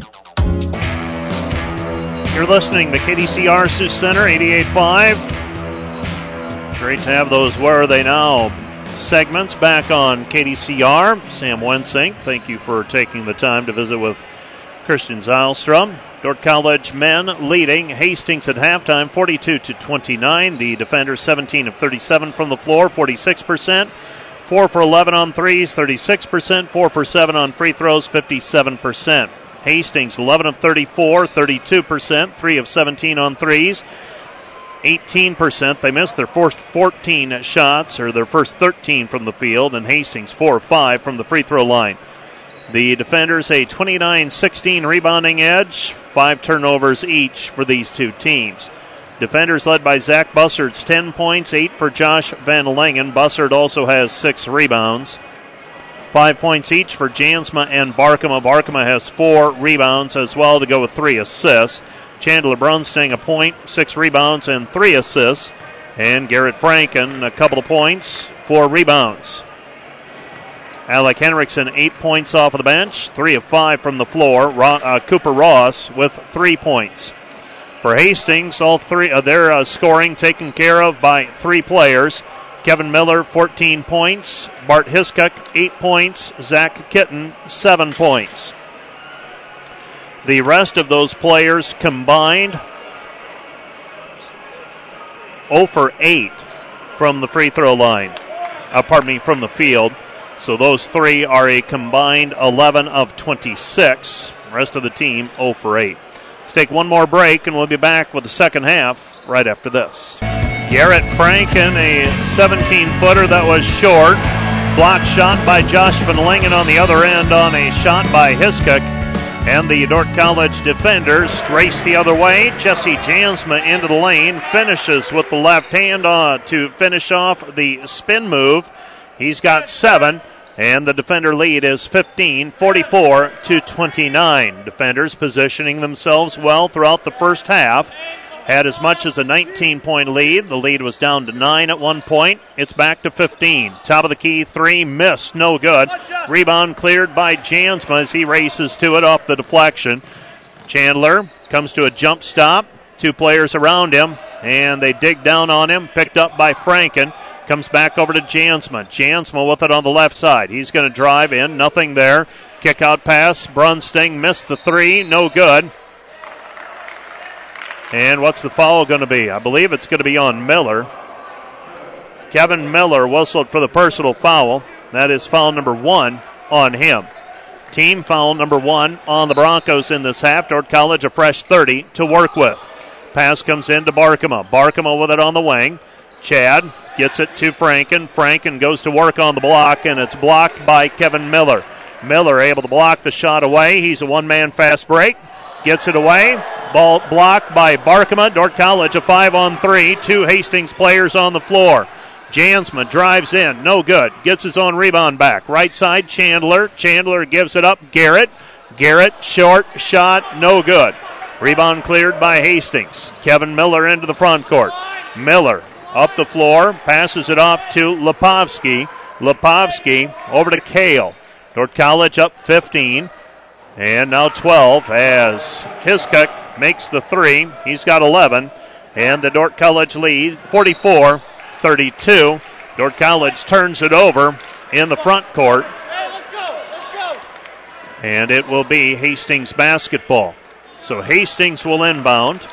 You're listening to K D C R Sioux Center eighty-eight point five. Great to have those Where Are They Now segments back on K D C R. Sam Wensink, thank you for taking the time to visit with Christian Zylstra. Dordt College men leading Hastings at halftime, forty-two to twenty-nine. The defenders seventeen of thirty-seven from the floor, forty-six percent. four for eleven on threes, thirty-six percent. four for seven on free throws, fifty-seven percent. Hastings eleven of thirty-four, thirty-two percent. three of seventeen on threes, eighteen percent. They missed their first fourteen shots, or their first thirteen from the field, and Hastings four of five from the free throw line. The defenders a twenty-nine sixteen rebounding edge, five turnovers each for these two teams. Defenders led by Zach Bussard's ten points, eight for Josh Van Langen. Bussard also has six rebounds. Five points each for Jansma and Barkema. Barkema has four rebounds as well to go with three assists. Chandler Brunsting a point, six rebounds, and three assists. And Garrett Franken a couple of points, four rebounds. Alec Henriksen, eight points off of the bench, three of five from the floor. Ro- uh, Cooper Ross with three points. For Hastings, all three of uh, their uh, scoring taken care of by three players. Kevin Miller, fourteen points. Bart Hiskuk, eight points. Zach Kitten, seven points. The rest of those players combined, zero for eight from the free throw line. Uh, pardon me, from the field. So those three are a combined eleven of twenty-six. The rest of the team zero for eight. Let's take one more break, and we'll be back with the second half right after this. Garrett Franken, a seventeen-footer that was short. Blocked shot by Josh Van Langen on the other end on a shot by Hiskuk. And the Dordt College defenders race the other way. Jesse Jansma into the lane, finishes with the left hand uh, to finish off the spin move. He's got seven, and the defender lead is fifteen, forty-four to twenty-nine. Defenders positioning themselves well throughout the first half. Had as much as a nineteen-point lead. The lead was down to nine at one point. It's back to fifteen. Top of the key, three, missed, no good. Rebound cleared by Jansma as he races to it off the deflection. Chandler comes to a jump stop. Two players around him, and they dig down on him. Picked up by Franken. Comes back over to Jansma. Jansma with it on the left side. He's going to drive in. Nothing there. Kick out pass. Brunsting missed the three. No good. And what's the foul going to be? I believe it's going to be on Miller. Kevin Miller whistled for the personal foul. That is foul number one on him. Team foul number one on the Broncos in this half. Dordt College a fresh thirty to work with. Pass comes in to Barkema. Barkema with it on the wing. Chad gets it to Franken. Franken goes to work on the block, and it's blocked by Kevin Miller. Miller able to block the shot away. He's a one-man fast break. Gets it away. Ball blocked by Barkema. Dordt College a five on three. Two Hastings players on the floor. Jansma drives in. No good. Gets his own rebound back. Right side, Chandler. Chandler gives it up. Garrett. Garrett, short shot. No good. Rebound cleared by Hastings. Kevin Miller into the front court. Miller up the floor, passes it off to Lepovsky. Lepovsky over to Kale. Dordt College up fifteen. And now twelve as Hiskuk makes the three. He's got eleven. And the Dordt College lead, forty-four thirty-two. Dordt College turns it over in the front court. Hey, let's go, let's go. And it will be Hastings basketball. So Hastings will inbound.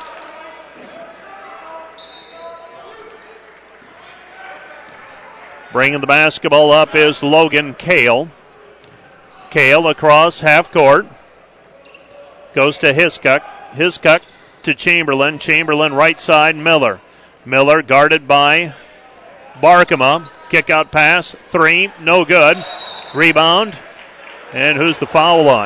Bringing the basketball up is Logan Kale. Kale across half court. Goes to Hiskuk. Hiskuk to Chamberlain. Chamberlain right side, Miller. Miller guarded by Barkema. Kick out pass. Three. No good. Rebound. And who's the foul on?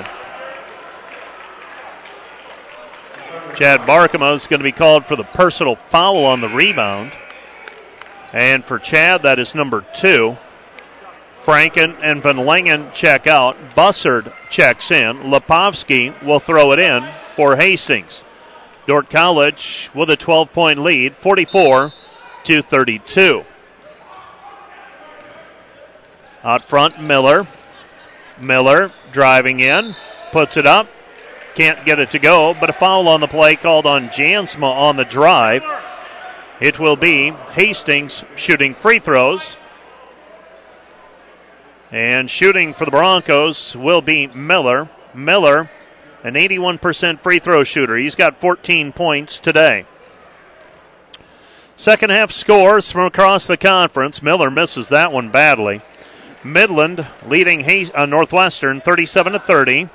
Chad Barkema is going to be called for the personal foul on the rebound. And for Chad, that is number two. Franken and Van Langen check out. Bussard checks in. Lepovsky will throw it in for Hastings. Dordt College with a twelve-point lead, forty-four to thirty-two. Out front, Miller. Miller driving in, puts it up. Can't get it to go, but a foul on the play called on Jansma on the drive. It will be Hastings shooting free throws. And shooting for the Broncos will be Miller. Miller an eighty-one percent free throw shooter. He's got fourteen points today. Second half scores from across the conference. Miller misses that one badly. Midland leading Hay- uh, Northwestern thirty-seven to thirty.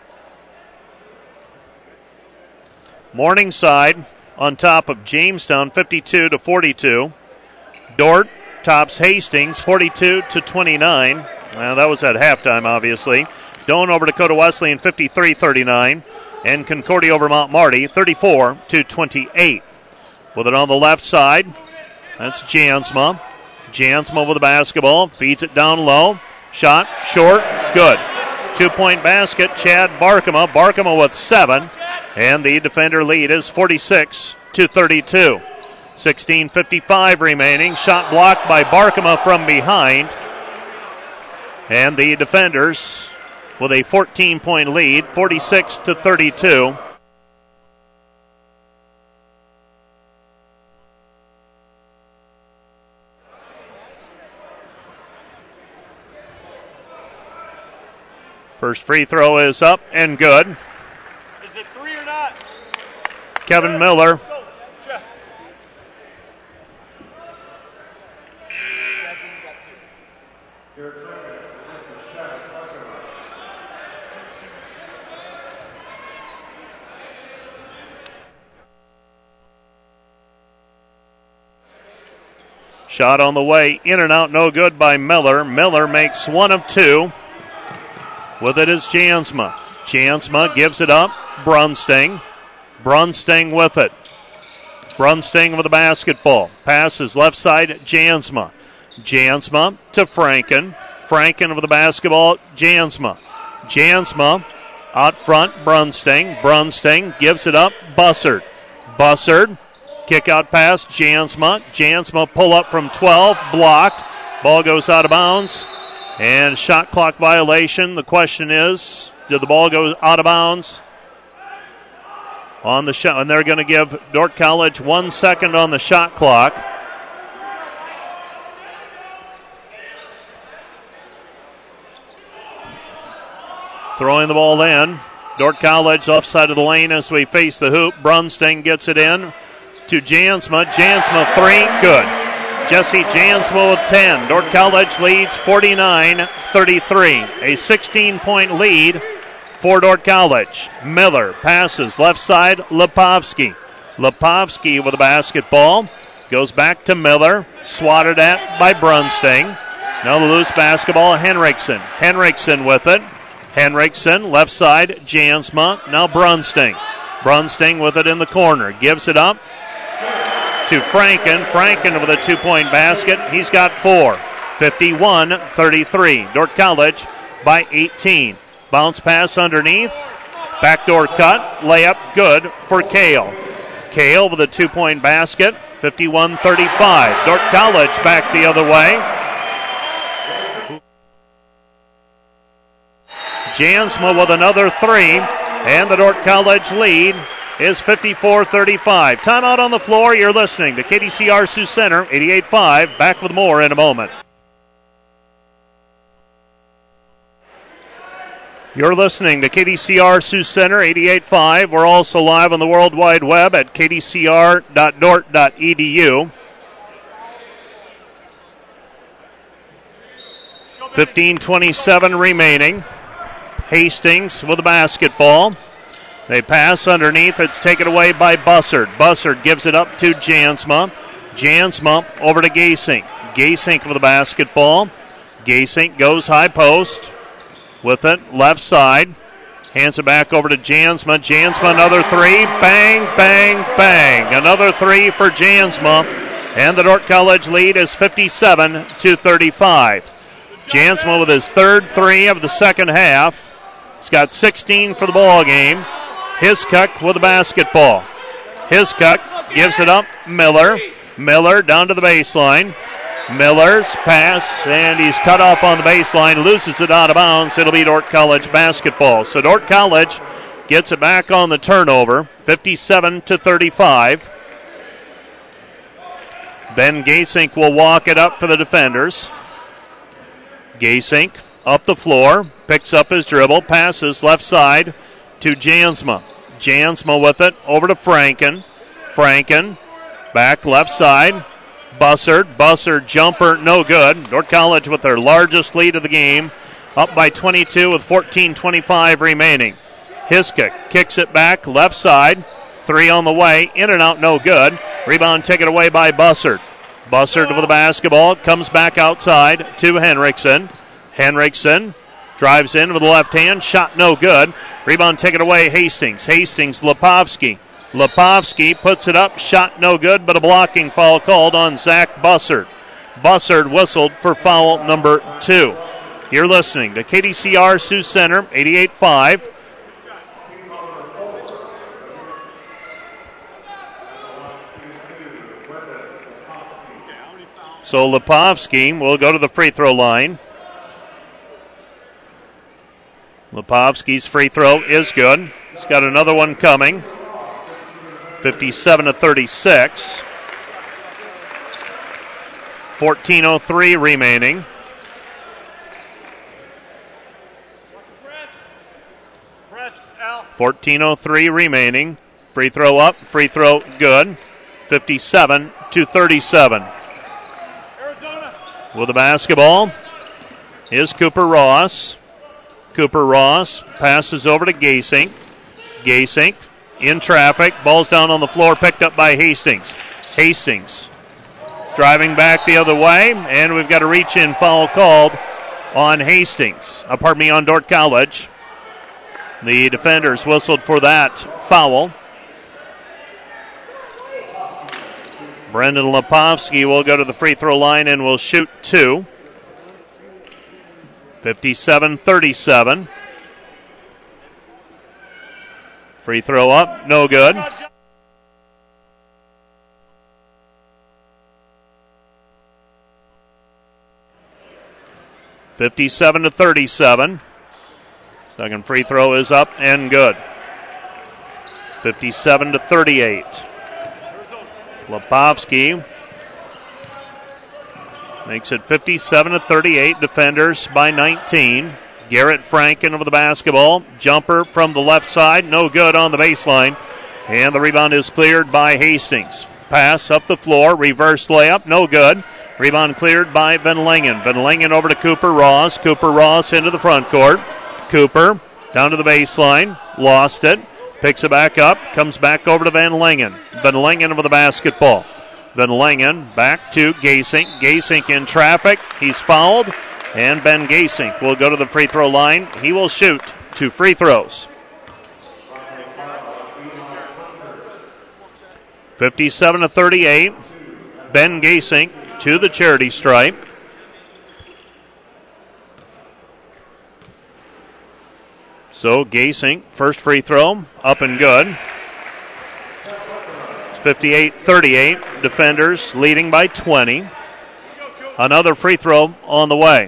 Morningside on top of Jamestown fifty-two to forty-two. Dordt tops Hastings forty-two to twenty-nine. Uh, that was at halftime, obviously. Doane over Dakota Wesleyan fifty-three thirty-nine. And Concordia over Mount Marty thirty-four to twenty-eight. With it on the left side, that's Jansma. Jansma with the basketball, feeds it down low. Shot, short, good. Two-point basket, Chad Barkema. Barkema with seven. And the defender lead is forty-six to thirty-two. sixteen fifty-five remaining. Shot blocked by Barkema from behind. And the defenders with a fourteen-point lead, forty-six to thirty-two. First free throw is up and good. Is it three or not? Kevin Miller. Shot on the way, in and out, no good by Miller. Miller makes one of two. With it is Jansma. Jansma gives it up. Brunsting. Brunsting with it. Brunsting with the basketball. Passes left side, Jansma. Jansma to Franken. Franken with the basketball, Jansma. Jansma out front, Brunsting. Brunsting gives it up, Bussard. Bussard, kick out pass, Jansma. Jansma pull up from twelve, blocked. Ball goes out of bounds. And shot clock violation. The question is, did the ball go out of bounds on the shot? And they're going to give Dordt College one second on the shot clock. Throwing the ball in. Dordt College left side of the lane as we face the hoop. Brunsting gets it in to Jansma. Jansma three, good. Jesse Jansma with ten. Dordt College leads forty-nine thirty-three. A sixteen-point lead for Dordt College. Miller passes left side, Lipovsky. Lipovsky with the basketball. Goes back to Miller. Swatted at by Brunsting. Now the loose basketball, Henriksen. Henriksen with it. Henriksen, left side, Jansma. Now Brunsting. Brunsting with it in the corner. Gives it up to Franken. Franken with a two-point basket. He's got four. fifty-one thirty-three. Dordt College by eighteen. Bounce pass underneath. Backdoor cut. Layup good for Kale. Kale with a two-point basket. fifty-one thirty-five. Dordt College back the other way. Jansma with another three. And the Dordt College lead is fifty-four thirty-five. Timeout on the floor. You're listening to K D C R Sioux Center, eighty-eight five. Back with more in a moment. You're listening to K D C R Sioux Center, eighty-eight five. We're also live on the World Wide Web at k d c r dot dort dot e d u. fifteen twenty-seven remaining. Hastings with the basketball. They pass underneath. It's taken away by Bussard. Bussard gives it up to Jansma. Jansma over to Gasink. Gasink with the basketball. Gasink goes high post with it. Left side. Hands it back over to Jansma. Jansma another three. Bang, bang, bang. Another three for Jansma. And the Dordt College lead is fifty-seven to thirty-five. Jansma with his third three of the second half. He's got sixteen for the ball game. Hiscock with the basketball. Hiscock gives it up. Miller. Miller down to the baseline. Miller's pass, and he's cut off on the baseline. Loses it out of bounds. It'll be Dordt College basketball. So Dordt College gets it back on the turnover. fifty-seven to thirty-five. Ben Gasink will walk it up for the defenders. Gasink up the floor. Picks up his dribble. Passes left side to Jansma. Jansma with it over to Franken. Franken back left side. Bussard. Bussard jumper, no good. Dordt College with their largest lead of the game. Up by twenty-two with fourteen twenty-five remaining. Hiskik kicks it back left side. Three on the way. In and out, no good. Rebound taken away by Bussard. Bussard with the basketball. Comes back outside to Henriksen. Henriksen drives in with the left hand. Shot no good. Rebound taken away, Hastings. Hastings, Lepovsky. Lepovsky puts it up. Shot no good, but a blocking foul called on Zach Bussard. Bussard whistled for foul number two. You're listening to K D C R Sioux Center, eighty-eight five. So Lepovsky will go to the free throw line. Lepovsky's free throw is good. He's got another one coming. fifty-seven to thirty-six. fourteen oh three remaining. fourteen oh three remaining. Free throw up, free throw good. fifty-seven to thirty-seven. Arizona. With the basketball is Cooper Ross. Cooper Ross passes over to Gasink. Gasink in traffic. Ball's down on the floor, picked up by Hastings. Hastings driving back the other way, and we've got a reach-in foul called on Hastings. Uh, pardon me, on Dordt College. The defenders whistled for that foul. Brendan Lepovsky will go to the free throw line and will shoot two. fifty-seven thirty-seven. Free throw up, no good. fifty-seven to thirty-seven. Second free throw is up and good. fifty-seven to thirty-eight. Lepovsky makes it fifty-seven to thirty-eight. Defenders by nineteen. Garrett Franken over the basketball. Jumper from the left side. No good on the baseline. And the rebound is cleared by Hastings. Pass up the floor. Reverse layup. No good. Rebound cleared by Van Langen. Van Langen over to Cooper Ross. Cooper Ross into the front court. Cooper down to the baseline. Lost it. Picks it back up. Comes back over to Van Langen. Van Langen over the basketball. Van Langen back to Gasink. Gasink in traffic. He's fouled. And Ben Gasink will go to the free throw line. He will shoot two free throws. fifty-seven to thirty-eight. Ben Gasink to the charity stripe. So Gasink, first free throw, up and good. It's fifty-eight thirty-eight. Defenders leading by twenty. Another free throw on the way.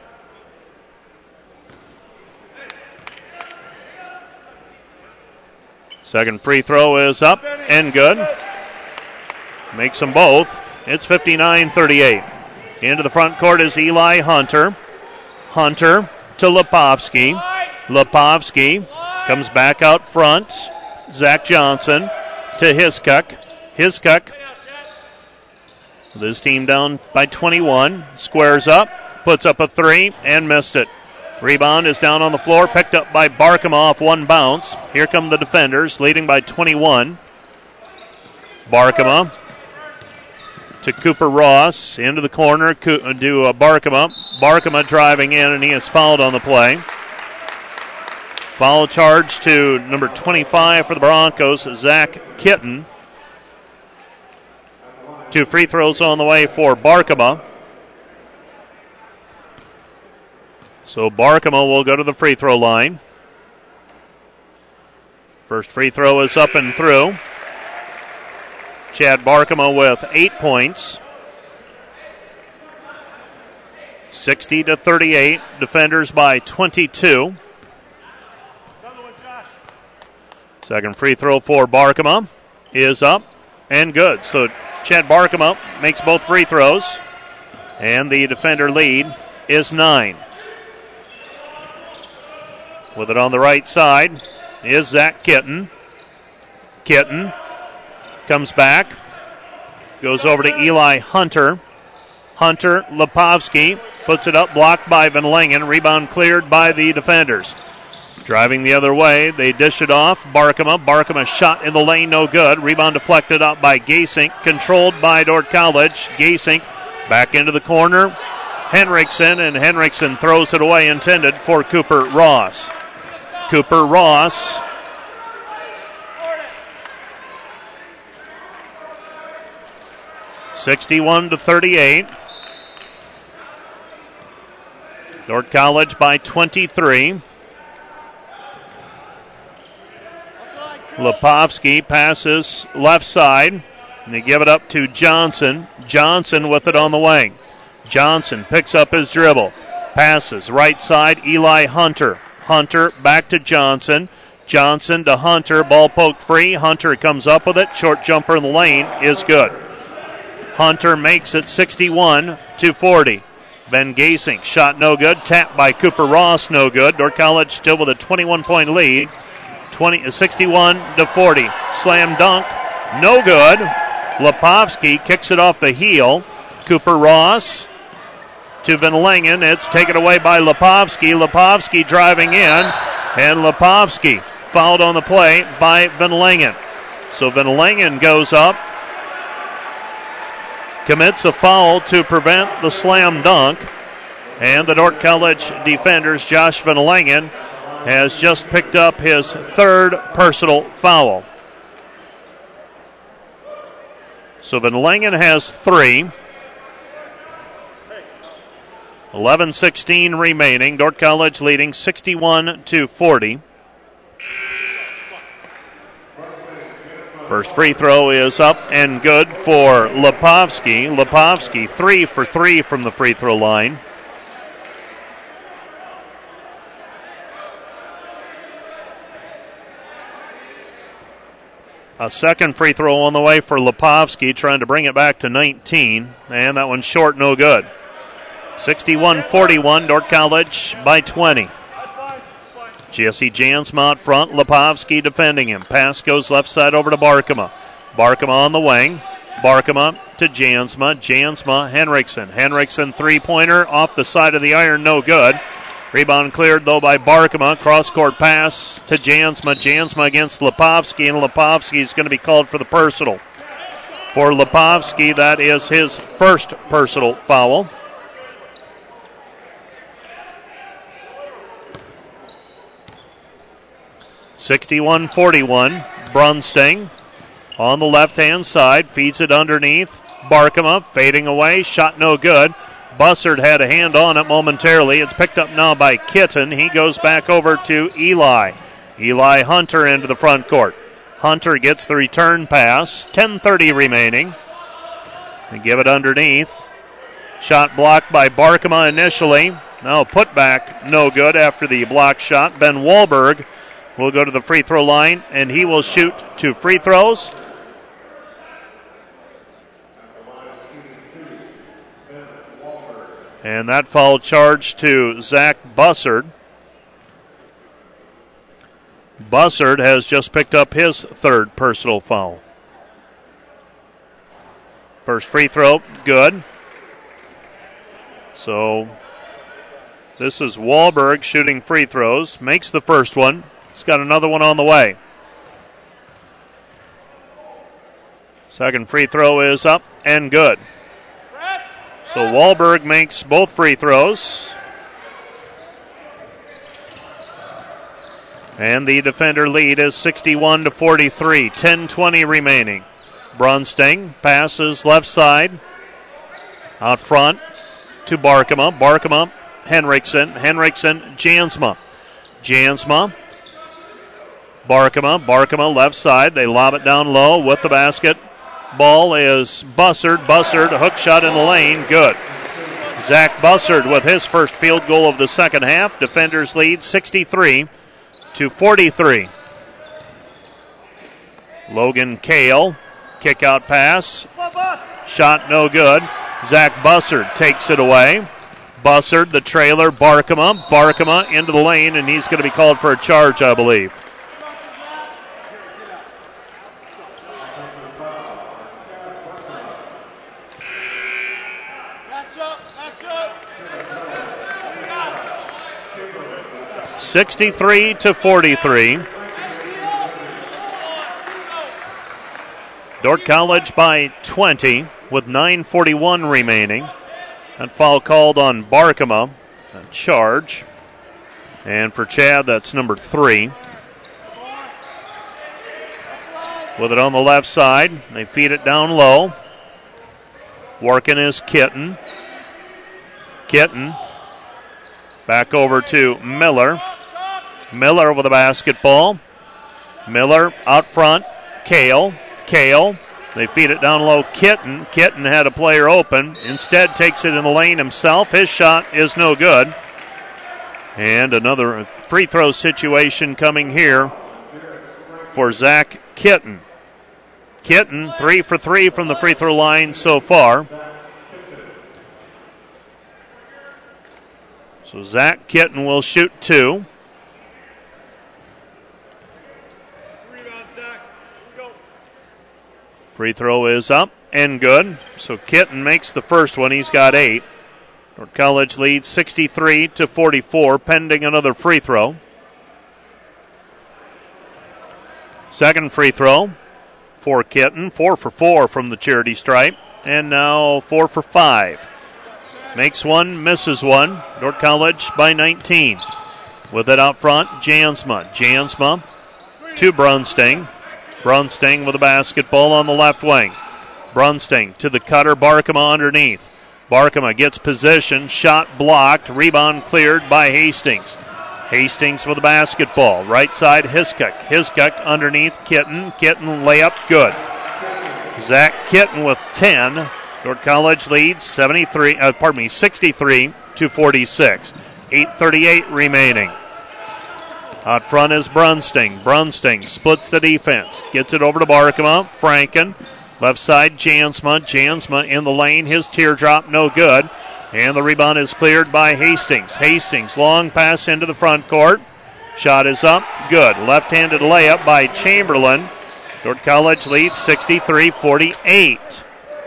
Second free throw is up and good. Makes them both. It's fifty-nine thirty-eight. Into the front court is Eli Hunter. Hunter to Lepovsky. Lepovsky comes back out front. Zach Johnson to Hiskuk. Hiskuk with his team down by twenty-one. Squares up, puts up a three, and missed it. Rebound is down on the floor, picked up by Barkham off one bounce. Here come the defenders, leading by twenty-one. Barkham to Cooper Ross, into the corner, to uh, Barkham. Barkham driving in, and he is fouled on the play. Foul charge to number twenty-five for the Broncos, Zach Kitten. Two free throws on the way for Barkham. So Barkham will go to the free throw line. First free throw is up and through. Chad Barkham with eight points. sixty to thirty-eight. Defenders by twenty-two. Second free throw for Barkham is up and good. So Chad Barkham makes both free throws. And the defender lead is nine. With it on the right side is Zach Kitten. Kitten comes back, goes over to Eli Hunter. Hunter, Lepovsky puts it up, blocked by Van Langen. Rebound cleared by the defenders. Driving the other way, they dish it off. Barkema. Barkema shot in the lane, no good. Rebound deflected up by Gasink, controlled by Dordt College. Gasink back into the corner. Henriksen, and Henriksen throws it away, intended for Cooper Ross. Cooper Ross sixty-one to thirty-eight. Dordt College by twenty-three. Lepovsky passes left side, and they give it up to Johnson. Johnson with it on the wing. Johnson picks up his dribble. Passes right side, Eli Hunter. Hunter back to Johnson. Johnson to Hunter. Ball poked free. Hunter comes up with it. Short jumper in the lane is good. Hunter makes it sixty-one to forty. Ben Gasink shot no good. Tapped by Cooper Ross, no good. Dordt College still with a twenty-one point lead. twenty, sixty-one to forty. Slam dunk, no good. Lepovsky kicks it off the heel. Cooper Ross to Van Langen. It's taken away by Lepovsky. Lepovsky driving in, and Lepovsky fouled on the play by Van Langen. So Van Langen goes up, commits a foul to prevent the slam dunk, and the Dordt College defenders, Josh Van Langen, has just picked up his third personal foul. So Van Langen has three. eleven sixteen remaining. Dordt College leading sixty-one to forty. First free throw is up and good for Lepovsky. Lepovsky three for three from the free throw line. A second free throw on the way for Lepovsky, trying to bring it back to nineteen. And that one's short, no good. sixty-one forty-one, Dordt College by twenty. Jesse Jansma out front, Lepovsky defending him. Pass goes left side over to Barkema. Barkema on the wing. Barkema to Jansma. Jansma, Henriksen. Henriksen three-pointer off the side of the iron, no good. Rebound cleared, though, by Barkema. Cross-court pass to Jansma. Jansma against Lepovsky, and Lepovsky is going to be called for the personal. For Lepovsky, that is his first personal foul. sixty-one forty-one. Brunsting on the left-hand side. Feeds it underneath. Barkema fading away. Shot no good. Bussard had a hand on it momentarily. It's picked up now by Kitten. He goes back over to Eli. Eli Hunter into the front court. Hunter gets the return pass. ten thirty remaining. They give it underneath. Shot blocked by Barkema initially. Now put back, no good after the block shot. Ben Wahlberg will go to the free throw line, and he will shoot two free throws. And that foul charge to Zach Bussard. Bussard has just picked up his third personal foul. First free throw, good. So this is Wahlberg shooting free throws. Makes the first one. He's got another one on the way. Second free throw is up and good. So Wahlberg makes both free throws. And the defender lead is sixty-one to forty-three. ten twenty remaining. Brunsting passes left side. Out front to Barkema. Barkema, Henriksen. Henriksen, Jansma. Jansma. Barkema. Barkema left side. They lob it down low with the basket. Ball is Bussard. Bussard, a hook shot in the lane. Good. Zach Bussard with his first field goal of the second half. Defenders lead sixty-three to forty-three. Logan Kale, kick out pass. Shot no good. Zach Bussard takes it away. Bussard, the trailer, Barkema. Barkema into the lane, and he's going to be called for a charge, I believe. sixty-three to forty-three. Dordt College by twenty with nine forty-one remaining. That foul called on Barkema. A charge. And for Chad, that's number three. With it on the left side, they feed it down low. Working is Kitten. Kitten back over to Miller. Miller with the basketball. Miller out front. Kale. Kale. They feed it down low. Kitten. Kitten had a player open. Instead takes it in the lane himself. His shot is no good. And another free throw situation coming here for Zach Kitten. Kitten, three for three from the free throw line so far. So Zach Kitten will shoot two. Free throw is up and good. So Kitten makes the first one. He's got eight. Dordt College leads sixty-three to forty-four, pending another free throw. Second free throw for Kitten. Four for four from the charity stripe. And now four for five. Makes one, misses one. Dordt College by nineteen. With it out front, Jansma. Jansma to Brunsting. Brunsting with the basketball on the left wing. Brunsting to the cutter, Barkema underneath. Barkema gets position, shot blocked, rebound cleared by Hastings. Hastings with the basketball, right side Hiskuk. Hiskuk underneath Kitten. Kitten layup good. Zach Kitten with ten. Dordt College leads seventy-three. Uh, pardon me, sixty-three to forty-six. eight thirty-eight remaining. Out front is Brunsting. Brunsting splits the defense. Gets it over to Barkema. Franken. Left side, Jansma. Jansma in the lane. His teardrop, no good. And the rebound is cleared by Hastings. Hastings, long pass into the front court. Shot is up. Good. Left-handed layup by Chamberlain. Dordt College leads sixty-three forty-eight.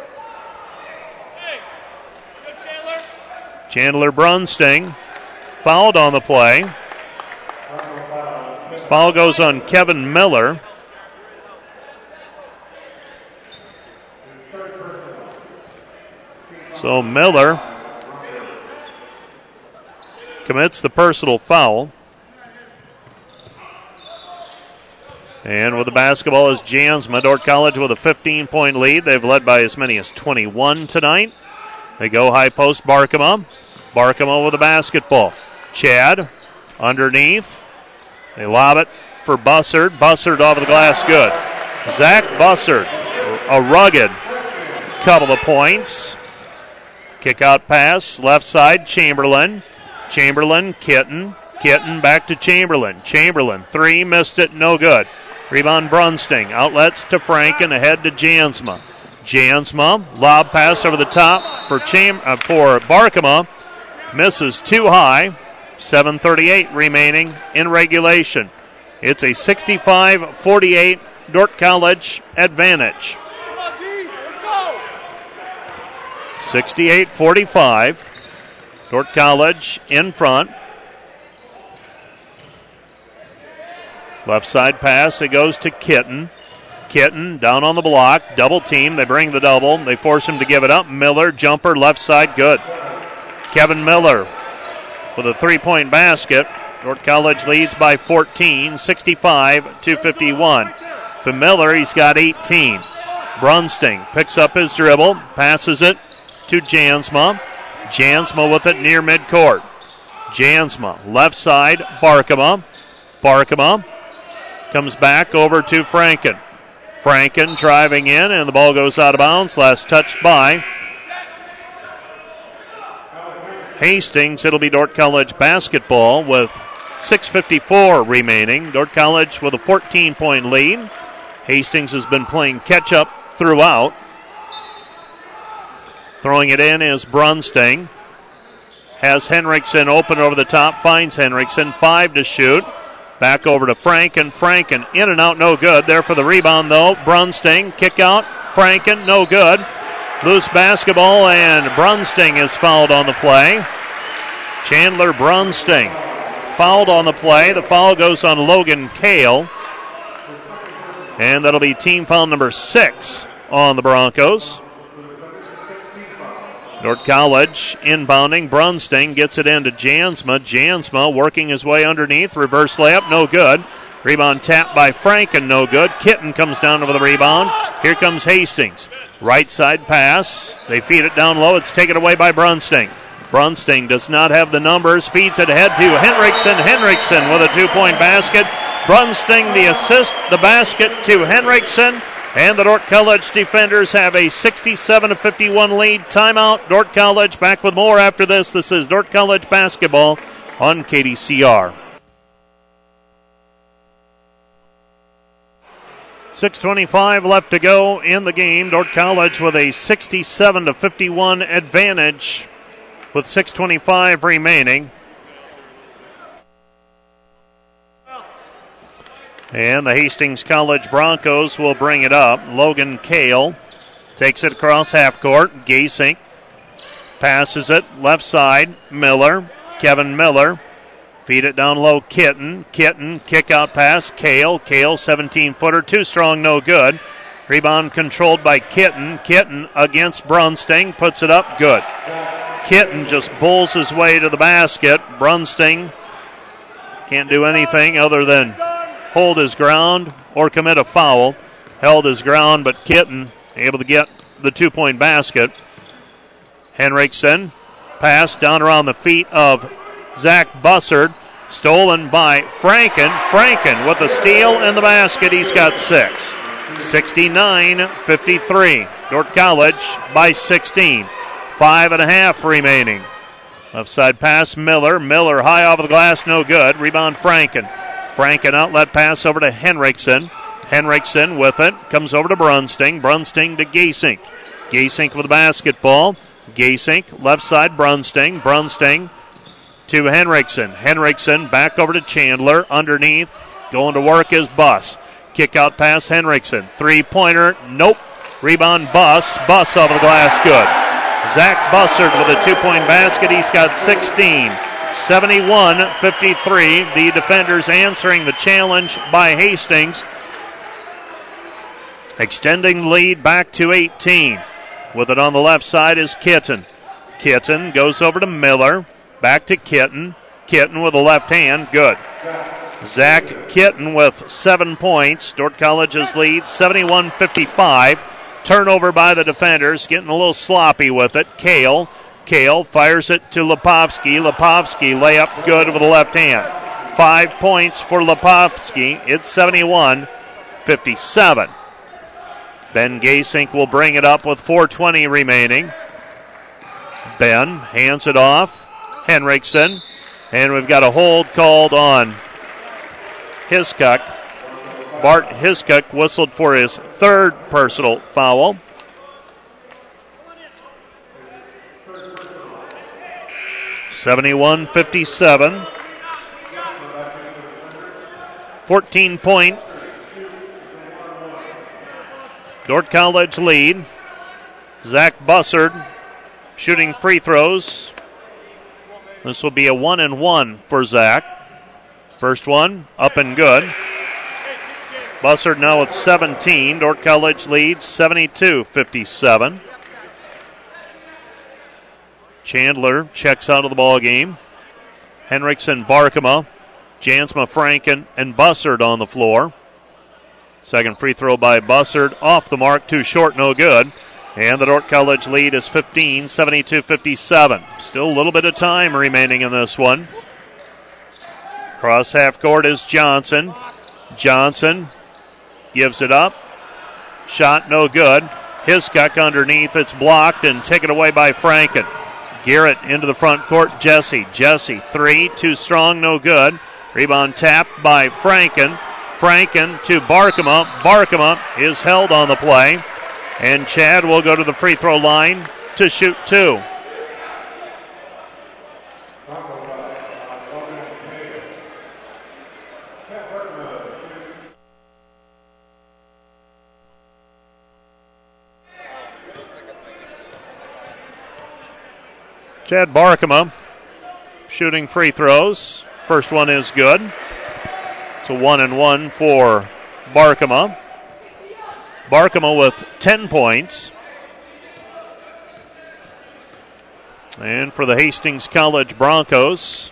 Chandler Brunsting fouled on the play. Foul goes on Kevin Miller. So Miller commits the personal foul. And with the basketball is Jansma. Dordt College with a fifteen-point lead. They've led by as many as twenty-one tonight. They go high post, Barkema. Barkema with the basketball. Chad underneath. They lob it for Bussard. Bussard off the glass, good. Zach Bussard, a rugged couple of points. Kick out pass, left side, Chamberlain. Chamberlain, Kitten. Kitten back to Chamberlain. Chamberlain, three, missed it, no good. Rebound Brunsting. Outlets to Franken, ahead to Jansma. Jansma, lob pass over the top for Cham- uh, for Barkema. Misses too high. seven thirty-eight remaining in regulation. It's a sixty-five forty-eight Dordt College advantage. sixty-eight forty-five. Dordt College in front. Left side pass. It goes to Kitten. Kitten down on the block. Double team. They bring the double. They force him to give it up. Miller, jumper, left side, good. Kevin Miller with a three-point basket. Dordt College leads by fourteen, sixty-five to fifty-one. For Miller, he's got eighteen. Brunsting picks up his dribble, passes it to Jansma. Jansma with it near midcourt. Jansma, left side, Barkema. Barkema comes back over to Franken. Franken driving in, and the ball goes out of bounds. Last touched by Hastings. It'll be Dordt College basketball with six fifty-four remaining. Dordt College with a fourteen-point lead. Hastings has been playing catch-up throughout. Throwing it in is Brunsting. Has Henriksen open over the top. Finds Henriksen. Five to shoot. Back over to Franken. Franken in and out, no good. There for the rebound, though. Brunsting. Kick out. Franken, no good. Loose basketball, and Brunsting is fouled on the play. Chandler Brunsting fouled on the play. The foul goes on Logan Kale. And that'll be team foul number six on the Broncos. Dordt College inbounding. Brunsting gets it into Jansma. Jansma working his way underneath. Reverse layup, no good. Rebound tapped by Franken, no good. Kitten comes down over the rebound. Here comes Hastings. Right side pass. They feed it down low. It's taken away by Brunsting. Brunsting does not have the numbers. Feeds it ahead to Henriksen. Henriksen with a two-point basket. Brunsting the assist, the basket to Henriksen. And the Dordt College defenders have a sixty-seven to fifty-one lead. Timeout. Dordt College back with more after this. This is Dordt College basketball on K D C R. six twenty-five left to go in the game. Dordt College with a sixty-seven to fifty-one advantage with six twenty-five remaining. And the Hastings College Broncos will bring it up. Logan Kale takes it across half court. Gasink passes it left side. Miller, Kevin Miller. Feed it down low, Kitten. Kitten, kick out pass, Kale. Kale, seventeen-footer, too strong, no good. Rebound controlled by Kitten. Kitten against Brunsting, puts it up, good. Kitten just bulls his way to the basket. Brunsting can't do anything other than hold his ground or commit a foul. Held his ground, but Kitten able to get the two-point basket. Henriksen, pass down around the feet of Zach Bussard, stolen by Franken. Franken with the steal in the basket. He's got six. sixty-nine fifty-three. Dordt College by sixteen. Five and a half remaining. Left side pass, Miller. Miller high off of the glass, no good. Rebound, Franken. Franken outlet pass over to Henriksen. Henriksen with it. Comes over to Brunsting. Brunsting to Gasink. Gasink with the basketball. Gasink, left side, Brunsting. Brunsting to Henriksen. Henriksen back over to Chandler. Underneath, going to work is Buss. Kick out pass, Henriksen. Three-pointer, nope. Rebound, Buss. Buss off the glass, good. Zach Bussard with a two-point basket. He's got sixteen. seventy-one fifty-three. The defenders answering the challenge by Hastings. Extending the lead back to eighteen. With it on the left side is Kitten. Kitten goes over to Miller. Back to Kitten. Kitten with the left hand. Good. Zach Kitten with seven points. Dordt College's lead, seventy-one fifty-five. Turnover by the defenders. Getting a little sloppy with it. Kale. Kale fires it to Lepovsky. Lepovsky layup good with the left hand. Five points for Lepovsky. It's seventy-one fifty-seven. Ben Gasink will bring it up with four twenty remaining. Ben hands it off. Henriksen. And we've got a hold called on Hiskuk. Bart Hiskuk whistled for his third personal foul. seventy-one fifty-seven. fourteen-point Dordt College lead. Zach Bussard shooting free throws. This will be a one and one for Zach. First one up and good. Bussard now with seventeen. Dordt College leads seventy-two fifty-seven. Chandler checks out of the ball game. Henriksen, Barkema, Jansma, Franken, and Bussard on the floor. Second free throw by Bussard off the mark, too short, no good. And the Dordt College lead is fifteen, seventy-two fifty-seven. Still a little bit of time remaining in this one. Cross half court is Johnson. Johnson gives it up. Shot no good. Hiskuk underneath. It's blocked and taken away by Franken. Garrett into the front court. Jesse. Jesse, three. Too strong, no good. Rebound tapped by Franken. Franken to Barkema. Barkema is held on the play. And Chad will go to the free throw line to shoot two. Chad Barkema shooting free throws. First one is good. It's a one and one for Barkema. Barkema with ten points. And for the Hastings College Broncos,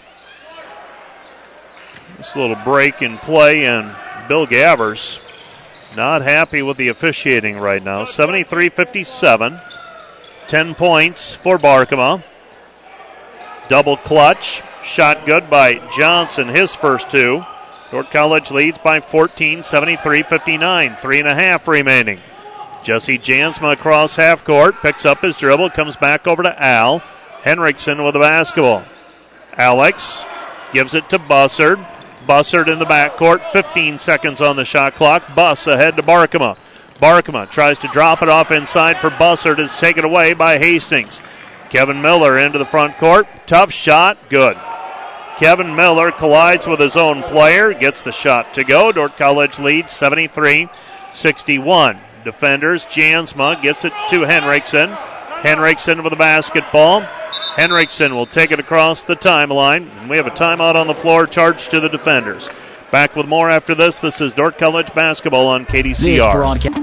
this little break in play, and Bill Gavers not happy with the officiating right now. seventy-three fifty-seven. ten points for Barkema. Double clutch. Shot good by Johnson, his first two. Dordt College leads by fourteen, seventy-three fifty-nine. Three and a half remaining. Jesse Jansma across half court, picks up his dribble, comes back over to Al. Henriksen with the basketball. Alex gives it to Bussard. Bussard in the backcourt, fifteen seconds on the shot clock. Buss ahead to Barkema. Barkema tries to drop it off inside for Bussard. It's taken away by Hastings. Kevin Miller into the front court. Tough shot, good. Kevin Miller collides with his own player, gets the shot to go. Dordt College leads seventy-three sixty-one. Defenders, Jansma gets it to Henriksen. Henriksen with the basketball. Henriksen will take it across the timeline. And we have a timeout on the floor charged to the defenders. Back with more after this. This is Dordt College basketball on K D C R.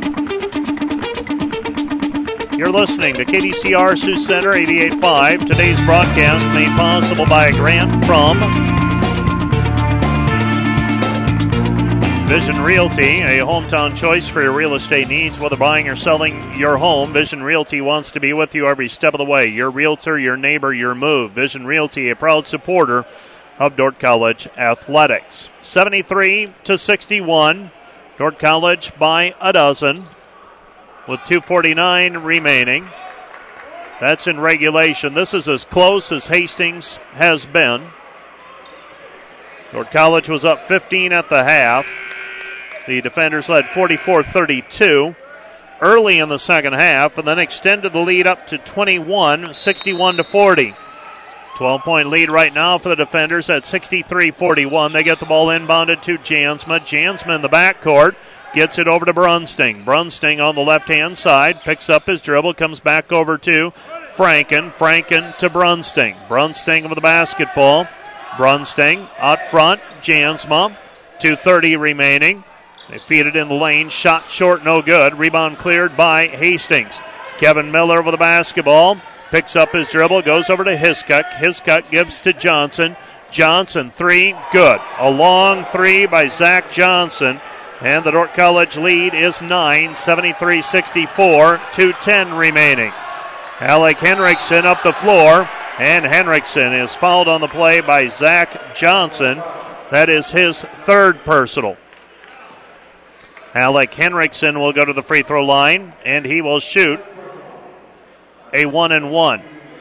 You're listening to K D C R Sioux Center eighty-eight point five. Today's broadcast made possible by a grant from Vision Realty, a hometown choice for your real estate needs. Whether buying or selling your home, Vision Realty wants to be with you every step of the way. Your realtor, your neighbor, your move. Vision Realty, a proud supporter of Dordt College athletics. seventy-three to sixty-one. Dordt College by a dozen with two forty-nine remaining. That's in regulation. This is as close as Hastings has been. Dordt College was up fifteen at the half. The defenders led forty-four thirty-two early in the second half, and then extended the lead up to twenty-one, sixty-one to forty. twelve-point lead right now for the defenders at sixty-three forty-one. They get the ball inbounded to Jansma. Jansma in the backcourt gets it over to Brunsting. Brunsting on the left-hand side picks up his dribble, comes back over to Franken. Franken to Brunsting. Brunsting with the basketball. Brunsting out front. Jansma. two thirty remaining. They feed it in the lane. Shot short, no good. Rebound cleared by Hastings. Kevin Miller with the basketball. Picks up his dribble, goes over to Hiskuk. Hiskuk gives to Johnson. Johnson, three, good. A long three by Zach Johnson. And the Dordt College lead is nine, seventy-three sixty-four, two ten remaining. Alec Henriksen up the floor, and Henriksen is fouled on the play by Zach Johnson. That is his third personal. Alec Henriksen will go to the free throw line, and he will shoot a one and one.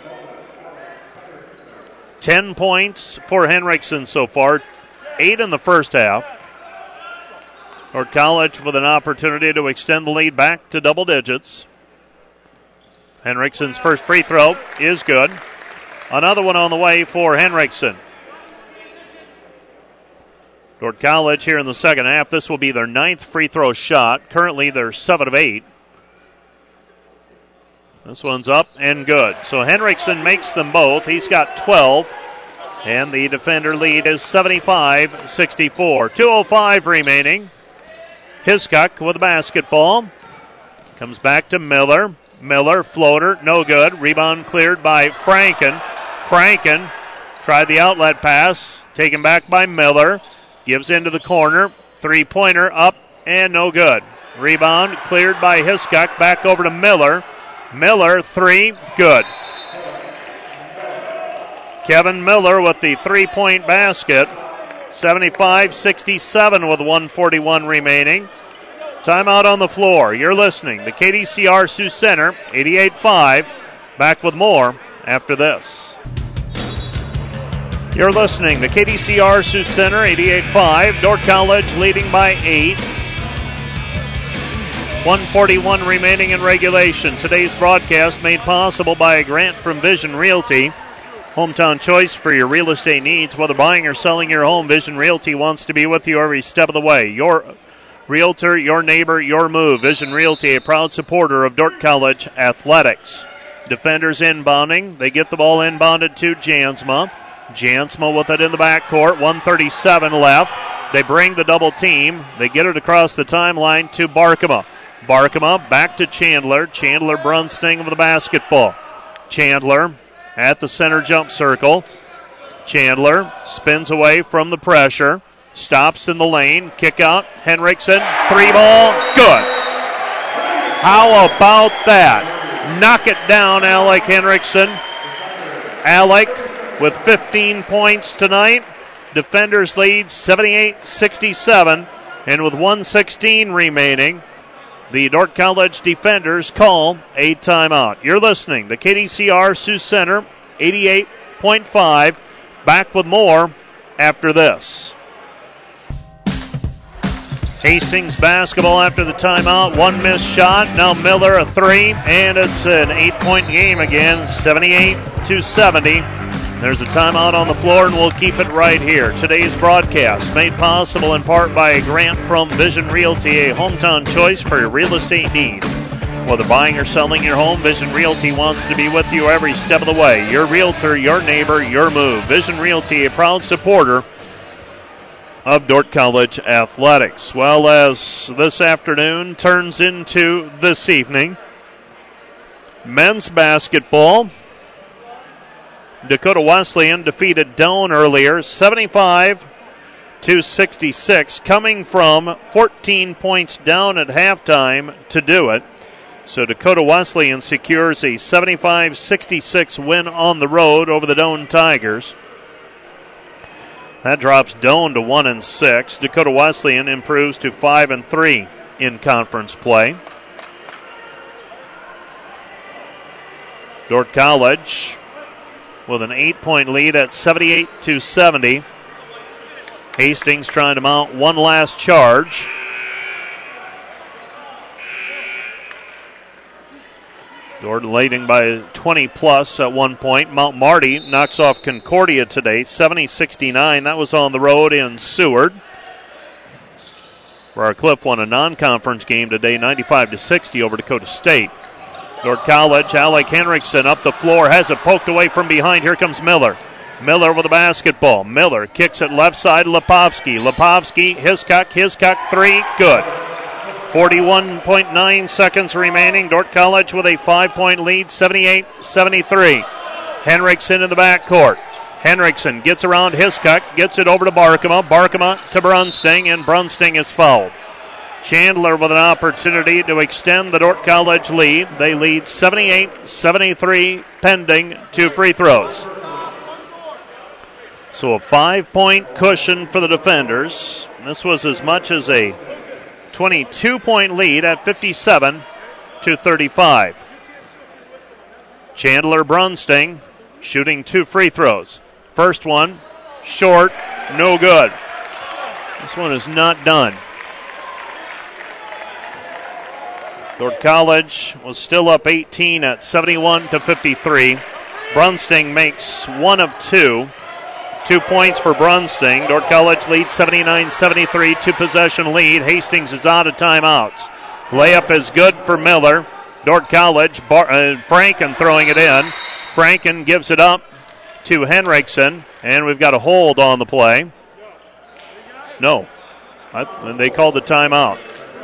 Ten points for Henriksen so far, eight in the first half. Dordt College with an opportunity to extend the lead back to double digits. Henriksen's first free throw is good. Another one on the way for Henriksen. Dordt College here in the second half. This will be their ninth free throw shot. Currently they're seven of eight. This one's up and good. So Henriksen makes them both. He's got twelve. And the defender lead is seventy-five sixty-four. two oh five remaining. Hiskuk with the basketball. Comes back to Miller. Miller, floater, no good. Rebound cleared by Franken. Franken tried the outlet pass. Taken back by Miller. Gives into the corner. Three-pointer up and no good. Rebound cleared by Hiskuk. Back over to Miller. Miller, three, good. Kevin Miller with the three-point basket. seventy-five sixty-seven with one forty-one remaining. Timeout on the floor. You're listening to K D C R Sioux Center, eighty-eight point five. Back with more after this. You're listening to K D C R Sioux Center, eighty-eight point five. Dordt College leading by eight. one forty-one remaining in regulation. Today's broadcast made possible by a grant from Vision Realty. Hometown choice for your real estate needs. Whether buying or selling your home, Vision Realty wants to be with you every step of the way. Your realtor, your neighbor, your move. Vision Realty, a proud supporter of Dordt College athletics. Defenders inbounding. They get the ball inbounded to Jansma. Jansma with it in the backcourt. one thirty-seven left. They bring the double team. They get it across the timeline to Barkema. Barkema back to Chandler. Chandler Brunsting with the basketball. Chandler at the center jump circle. Chandler spins away from the pressure. Stops in the lane. Kick out. Henriksen. Three ball. Good. How about that? Knock it down, Alec Henriksen. Alec with fifteen points tonight. Defenders lead seventy-eight sixty-seven. And with one sixteen remaining, the Dordt College defenders call a timeout. You're listening to K D C R Sioux Center, eighty-eight point five. Back with more after this. Hastings basketball after the timeout. One missed shot. Now Miller a three. And it's an eight-point game again, seventy-eight to seventy. There's a timeout on the floor, and we'll keep it right here. Today's broadcast made possible in part by a grant from Vision Realty, a hometown choice for your real estate needs. Whether buying or selling your home, Vision Realty wants to be with you every step of the way. Your realtor, your neighbor, your move. Vision Realty, a proud supporter of Dordt College athletics. Well, as this afternoon turns into this evening, men's basketball. Dakota Wesleyan defeated Doane earlier, seventy-five to sixty-six, coming from fourteen points down at halftime to do it. So Dakota Wesleyan secures a seventy-five sixty-six win on the road over the Doane Tigers. That drops Doane to one and six. Dakota Wesleyan improves to five and three in conference play. Dordt College with an eight-point lead at seventy-eight to seventy. Hastings trying to mount one last charge. Dordt leading by twenty plus at one point. Mount Marty knocks off Concordia today, seventy sixty-nine. That was on the road in Seward. Briar Cliff won a non-conference game today, ninety-five to sixty over Dakota State. Dordt College, Alec Henriksen up the floor, has it poked away from behind. Here comes Miller. Miller with the basketball. Miller kicks it left side, Lepovsky. Lepovsky, Hiscock, Hiscock, three, good. forty-one point nine seconds remaining. Dordt College with a five-point lead, seventy-eight seventy-three. Henriksen in the backcourt. Henriksen gets around Hiscock, gets it over to Barkema. Barkema to Brunsting, and Brunsting is fouled. Chandler with an opportunity to extend the Dordt College lead. They lead seventy-eight seventy-three pending two free throws. So a five-point cushion for the defenders. This was as much as a twenty-two-point lead at fifty-seven to thirty-five. Chandler Brunsting shooting two free throws. First one, short, no good. This one is not done. Dordt College was still up eighteen at seventy-one to fifty-three. Brunsting makes one of two. Two points for Brunsting. Dordt College leads seventy-nine seventy-three, two-possession lead. Hastings is out of timeouts. Layup is good for Miller. Dordt College, Bar- uh, Franken throwing it in. Franken gives it up to Henriksen, and we've got a hold on the play. No, I, they called the timeout.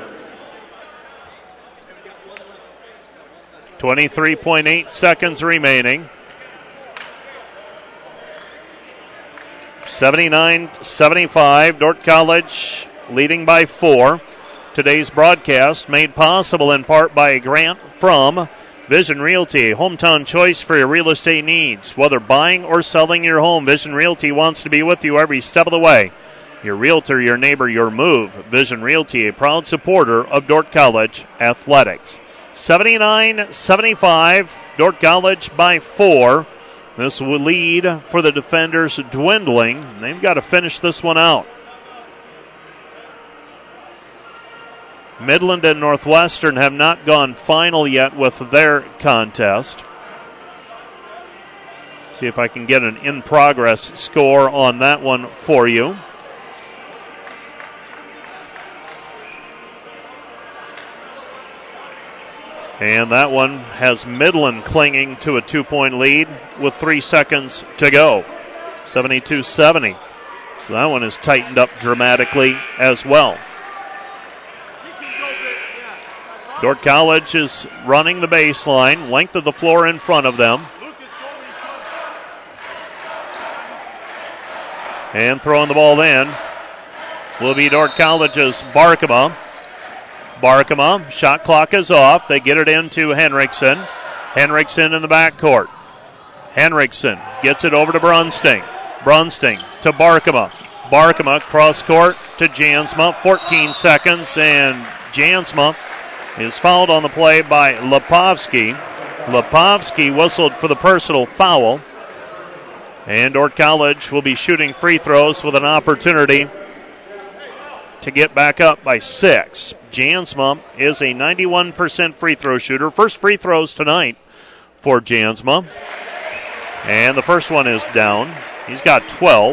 twenty-three point eight seconds remaining. seventy-nine seventy-five, Dordt College leading by four. Today's broadcast made possible in part by a grant from Vision Realty, a hometown choice for your real estate needs. Whether buying or selling your home, Vision Realty wants to be with you every step of the way. Your realtor, your neighbor, your move. Vision Realty, a proud supporter of Dordt College athletics. seventy-nine seventy-five, Dordt College by four. This will lead for the defenders dwindling. They've got to finish this one out. Midland and Northwestern have not gone final yet with their contest. See if I can get an in-progress score on that one for you. And that one has Midland clinging to a two-point lead with three seconds to go, seventy-two seventy. So that one is tightened up dramatically as well. Dordt College is running the baseline, length of the floor in front of them. And throwing the ball in will be Dordt College's Barkema. Barkema, shot clock is off. They get it into Henriksen. Henriksen in the backcourt. Henriksen gets it over to Brunsting. Brunsting to Barkema. Barkema cross court to Jansma. fourteen seconds, and Jansma is fouled on the play by Lepovsky. Lepovsky whistled for the personal foul. And Dordt College will be shooting free throws with an opportunity to get back up by six. Jansma is a ninety-one percent free throw shooter. First free throws tonight for Jansma. And the first one is down. He's got twelve.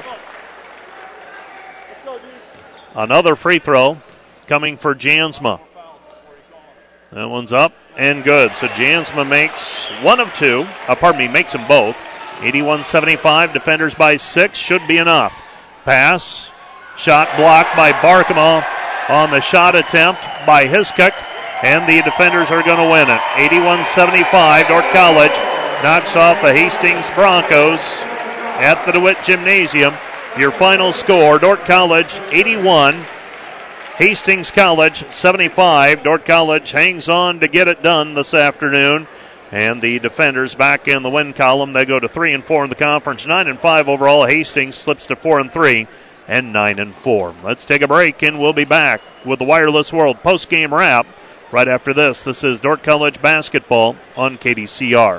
Another free throw coming for Jansma. That one's up and good. So Jansma makes one of two. Uh, pardon me, makes them both. eighty-one seventy-five, defenders by six, should be enough. Pass, shot blocked by Barkema on the shot attempt by Hiskuk, and the defenders are going to win it. eighty-one seventy-five, Dordt College knocks off the Hastings Broncos at the DeWitt Gymnasium. Your final score, Dordt College eighty-one, Hastings College seventy-five. Dordt College hangs on to get it done this afternoon. And the defenders back in the win column. They go to three and four in the conference, nine and five overall. Hastings slips to four and three and nine and four. Let's take a break, and we'll be back with the Wireless World post-game wrap right after this. This is Dordt College basketball on K D C R.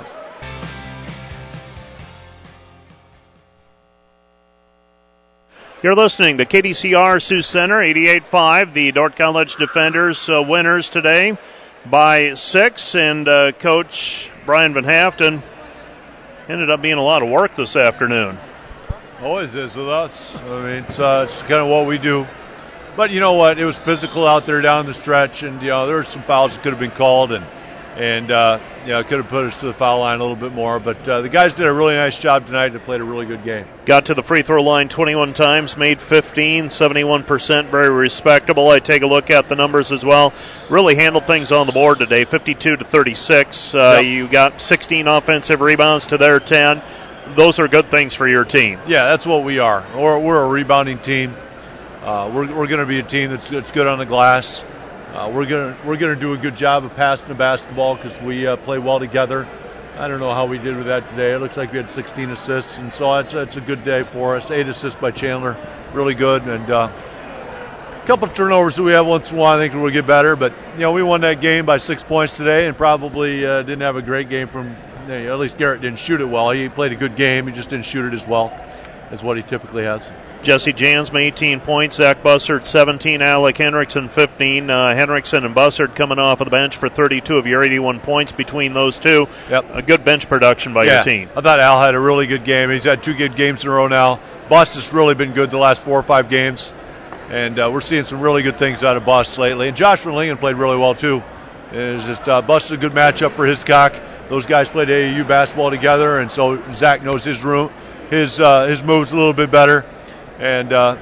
You're listening to K D C R Sioux Center, eighty-eight five. The Dordt College defenders uh, winners today by six, and uh, Coach Brian Van Haften ended up being a lot of work this afternoon. Always is with us. I mean, it's, uh, it's kind of what we do. But you know what? It was physical out there down the stretch, and you know there were some fouls that could have been called, and and uh, you know could have put us to the foul line a little bit more. But uh, the guys did a really nice job tonight and played a really good game. Got to the free throw line twenty-one times, made fifteen, seventy-one percent, very respectable. I take a look at the numbers as well. Really handled things on the board today, fifty-two to thirty-six. Uh, yep. You got sixteen offensive rebounds to their ten. Those are good things for your team. Yeah, that's what we are. We're, we're a rebounding team. Uh, we're we're going to be a team that's that's good on the glass. Uh, we're gonna we're gonna do a good job of passing the basketball because we uh, play well together. I don't know how we did with that today. It looks like we had sixteen assists, and so it's it's a good day for us. Eight assists by Chandler, really good, and uh, a couple of turnovers that we have once in a while. I think we'll get better, but you know we won that game by six points today, and probably uh, didn't have a great game from. You know, at least Garrett didn't shoot it well. He played a good game. He just didn't shoot it as well as what he typically has. Jesse Jansma, eighteen points. Zach Bussard, seventeen. Alec Henriksen, fifteen. Uh, Henriksen and Bussard coming off of the bench for thirty-two of your eighty-one points between those two. Yep. A good bench production by yeah, your team. I thought Al had a really good game. He's had two good games in a row now. Buss has really been good the last four or five games. And uh, we're seeing some really good things out of Buss lately. And Josh Verlingen played really well, too. It's just uh, Buss is a good matchup for Hiscock. Those guys played A A U basketball together, and so Zach knows his room, his uh, his moves a little bit better. And, uh,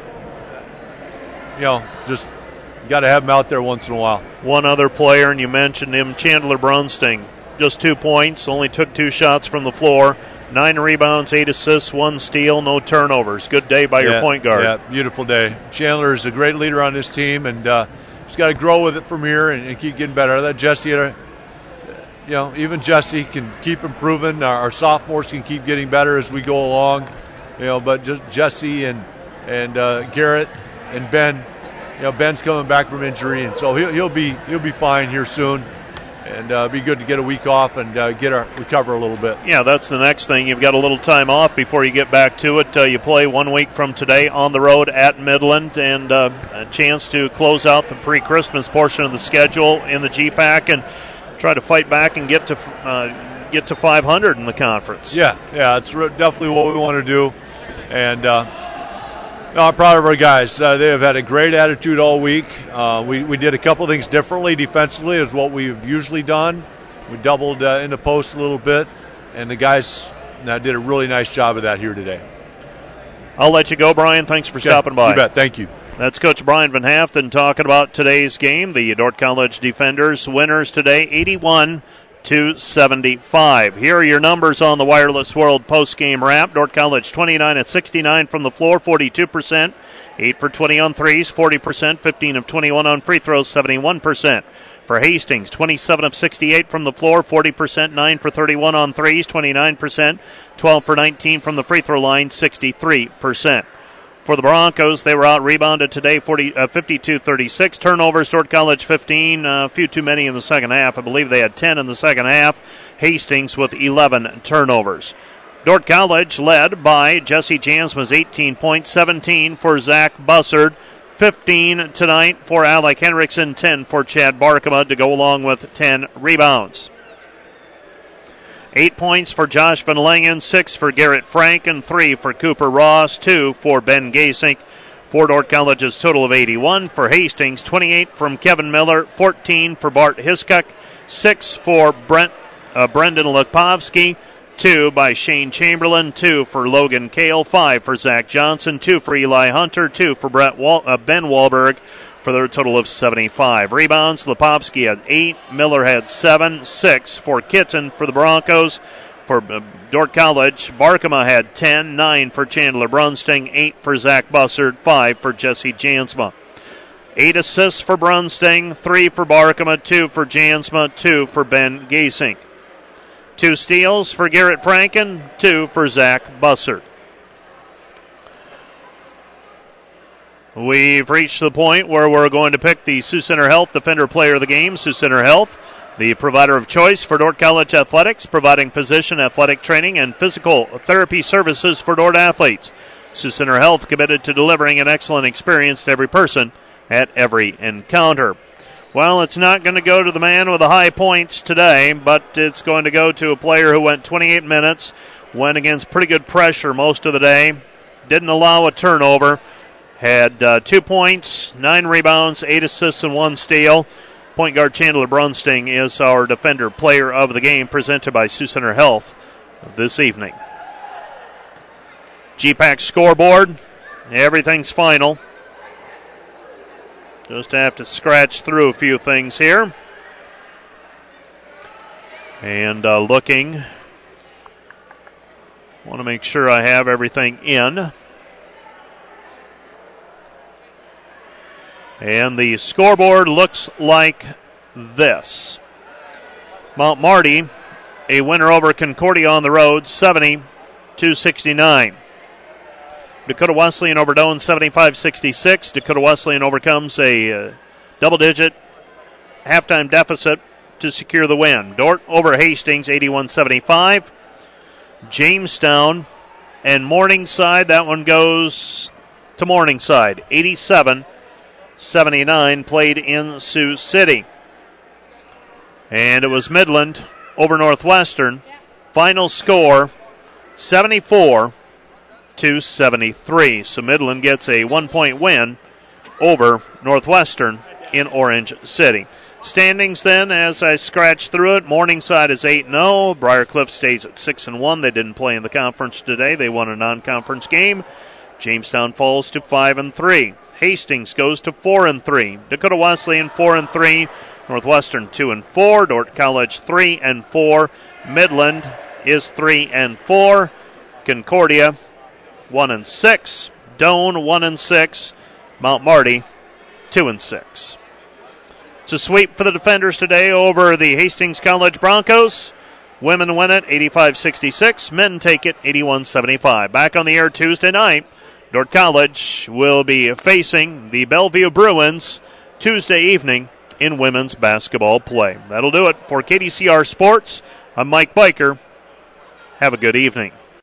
you know, just got to have him out there once in a while. One other player, and you mentioned him, Chandler Brunsting. Just two points, only took two shots from the floor. Nine rebounds, eight assists, one steal, no turnovers. Good day by yeah, your point guard. Yeah, beautiful day. Chandler is a great leader on this team, and uh, just got to grow with it from here and, and keep getting better. That Jesse had a, you know, even Jesse can keep improving. Our, our sophomores can keep getting better as we go along. You know, but just Jesse and and uh, Garrett and Ben, you know, Ben's coming back from injury, and so he'll he'll be he'll be fine here soon. And uh, be good to get a week off and uh, get our recover a little bit. Yeah, that's the next thing. You've got a little time off before you get back to it. Uh, you play one week from today on the road at Midland, and uh, a chance to close out the pre-Christmas portion of the schedule in the G PAC and try to fight back and get to uh, get to five hundred in the conference. Yeah, yeah, it's re- definitely what we want to do, and. Uh, No, I'm proud of our guys. Uh, they have had a great attitude all week. Uh, we, we did a couple things differently defensively is what we've usually done. We doubled uh, in the post a little bit, and the guys uh, did a really nice job of that here today. I'll let you go, Brian. Thanks for Okay, stopping by. You bet. Thank you. That's Coach Brian Van Haften talking about today's game. The Dordt College Defenders winners today, eighty-one to seventy-five. Here are your numbers on the Wireless World post-game wrap. Dordt College twenty-nine at sixty-nine from the floor, forty-two percent. eight for twenty on threes, forty percent. fifteen of twenty-one on free throws, seventy-one percent. For Hastings, twenty-seven of sixty-eight from the floor, forty percent. nine for thirty-one on threes, twenty-nine percent. twelve for nineteen from the free throw line, sixty-three percent. For the Broncos, they were out-rebounded today, fifty-two thirty-six. Turnovers, Dordt College fifteen, a few too many in the second half. I believe they had ten in the second half. Hastings with eleven turnovers. Dordt College led by Jesse Jansma's eighteen points, seventeen for Zach Bussard, fifteen tonight for Alec Henriksen, ten for Chad Barkema to go along with ten rebounds. Eight points for Josh Van Langen, six for Garrett Franken, three for Cooper Ross, two for Ben Gasink. For Dordt College's total of eighty-one. For Hastings, twenty-eight from Kevin Miller, fourteen for Bart Hiskuk, six for Brent uh, Brendan Lepovsky, two by Shane Chamberlain, two for Logan Kale, five for Zach Johnson, two for Eli Hunter, two for Brett Wal- uh, Ben Wahlberg, for their total of seventy-five. Rebounds, Lepovsky had eight, Miller had seven, six for Kitten for the Broncos. For uh, Dordt College, Barkema had ten, nine for Chandler Brunsting, eight for Zach Bussard, five for Jesse Jansma. Eight assists for Brunsting, three for Barkema, two for Jansma, two for Ben Gasink. Two steals for Garrett Franken, two for Zach Bussard. We've reached the point where we're going to pick the Sioux Center Health Defender Player of the Game. Sioux Center Health, the provider of choice for Dordt College athletics, providing physician, athletic training, and physical therapy services for Dordt athletes. Sioux Center Health committed to delivering an excellent experience to every person at every encounter. Well, it's not going to go to the man with the high points today, but it's going to go to a player who went twenty-eight minutes, went against pretty good pressure most of the day, didn't allow a turnover, had uh, two points, nine rebounds, eight assists, and one steal. Point guard Chandler Brunsting is our Defender Player of the Game, presented by Sioux Center Health this evening. G PAC scoreboard, everything's final. Just have to scratch through a few things here. And uh, looking, want to make sure I have everything in. And the scoreboard looks like this. Mount Marty, a winner over Concordia on the road, seventy to sixty-nine. Dakota Wesleyan over Doane, seventy-five sixty-six. Dakota Wesleyan overcomes a uh, double-digit halftime deficit to secure the win. Dordt over Hastings, eighty-one seventy-five. Jamestown and Morningside, that one goes to Morningside, eighty-seven seventy-nine, played in Sioux City. And it was Midland over Northwestern. Final score, seventy-four to seventy-three. So Midland gets a one-point win over Northwestern in Orange City. Standings then, as I scratch through it, Morningside is eight and oh. Briarcliff stays at six and one. They didn't play in the conference today. They won a non-conference game. Jamestown falls to five and three. Hastings goes to four and three. Dakota Wesleyan four and three. Northwestern two and four. Dordt College three and four. Midland is three and four. Concordia one and six. Doane one and six. Mount Marty two and six. It's a sweep for the Defenders today over the Hastings College Broncos. Women win it eighty-five sixty-six. Men take it eighty-one seventy-five. Back on the air Tuesday night. Dordt College will be facing the Bellevue Bruins Tuesday evening in women's basketball play. That'll do it for K D C R Sports. I'm Mike Biker. Have a good evening.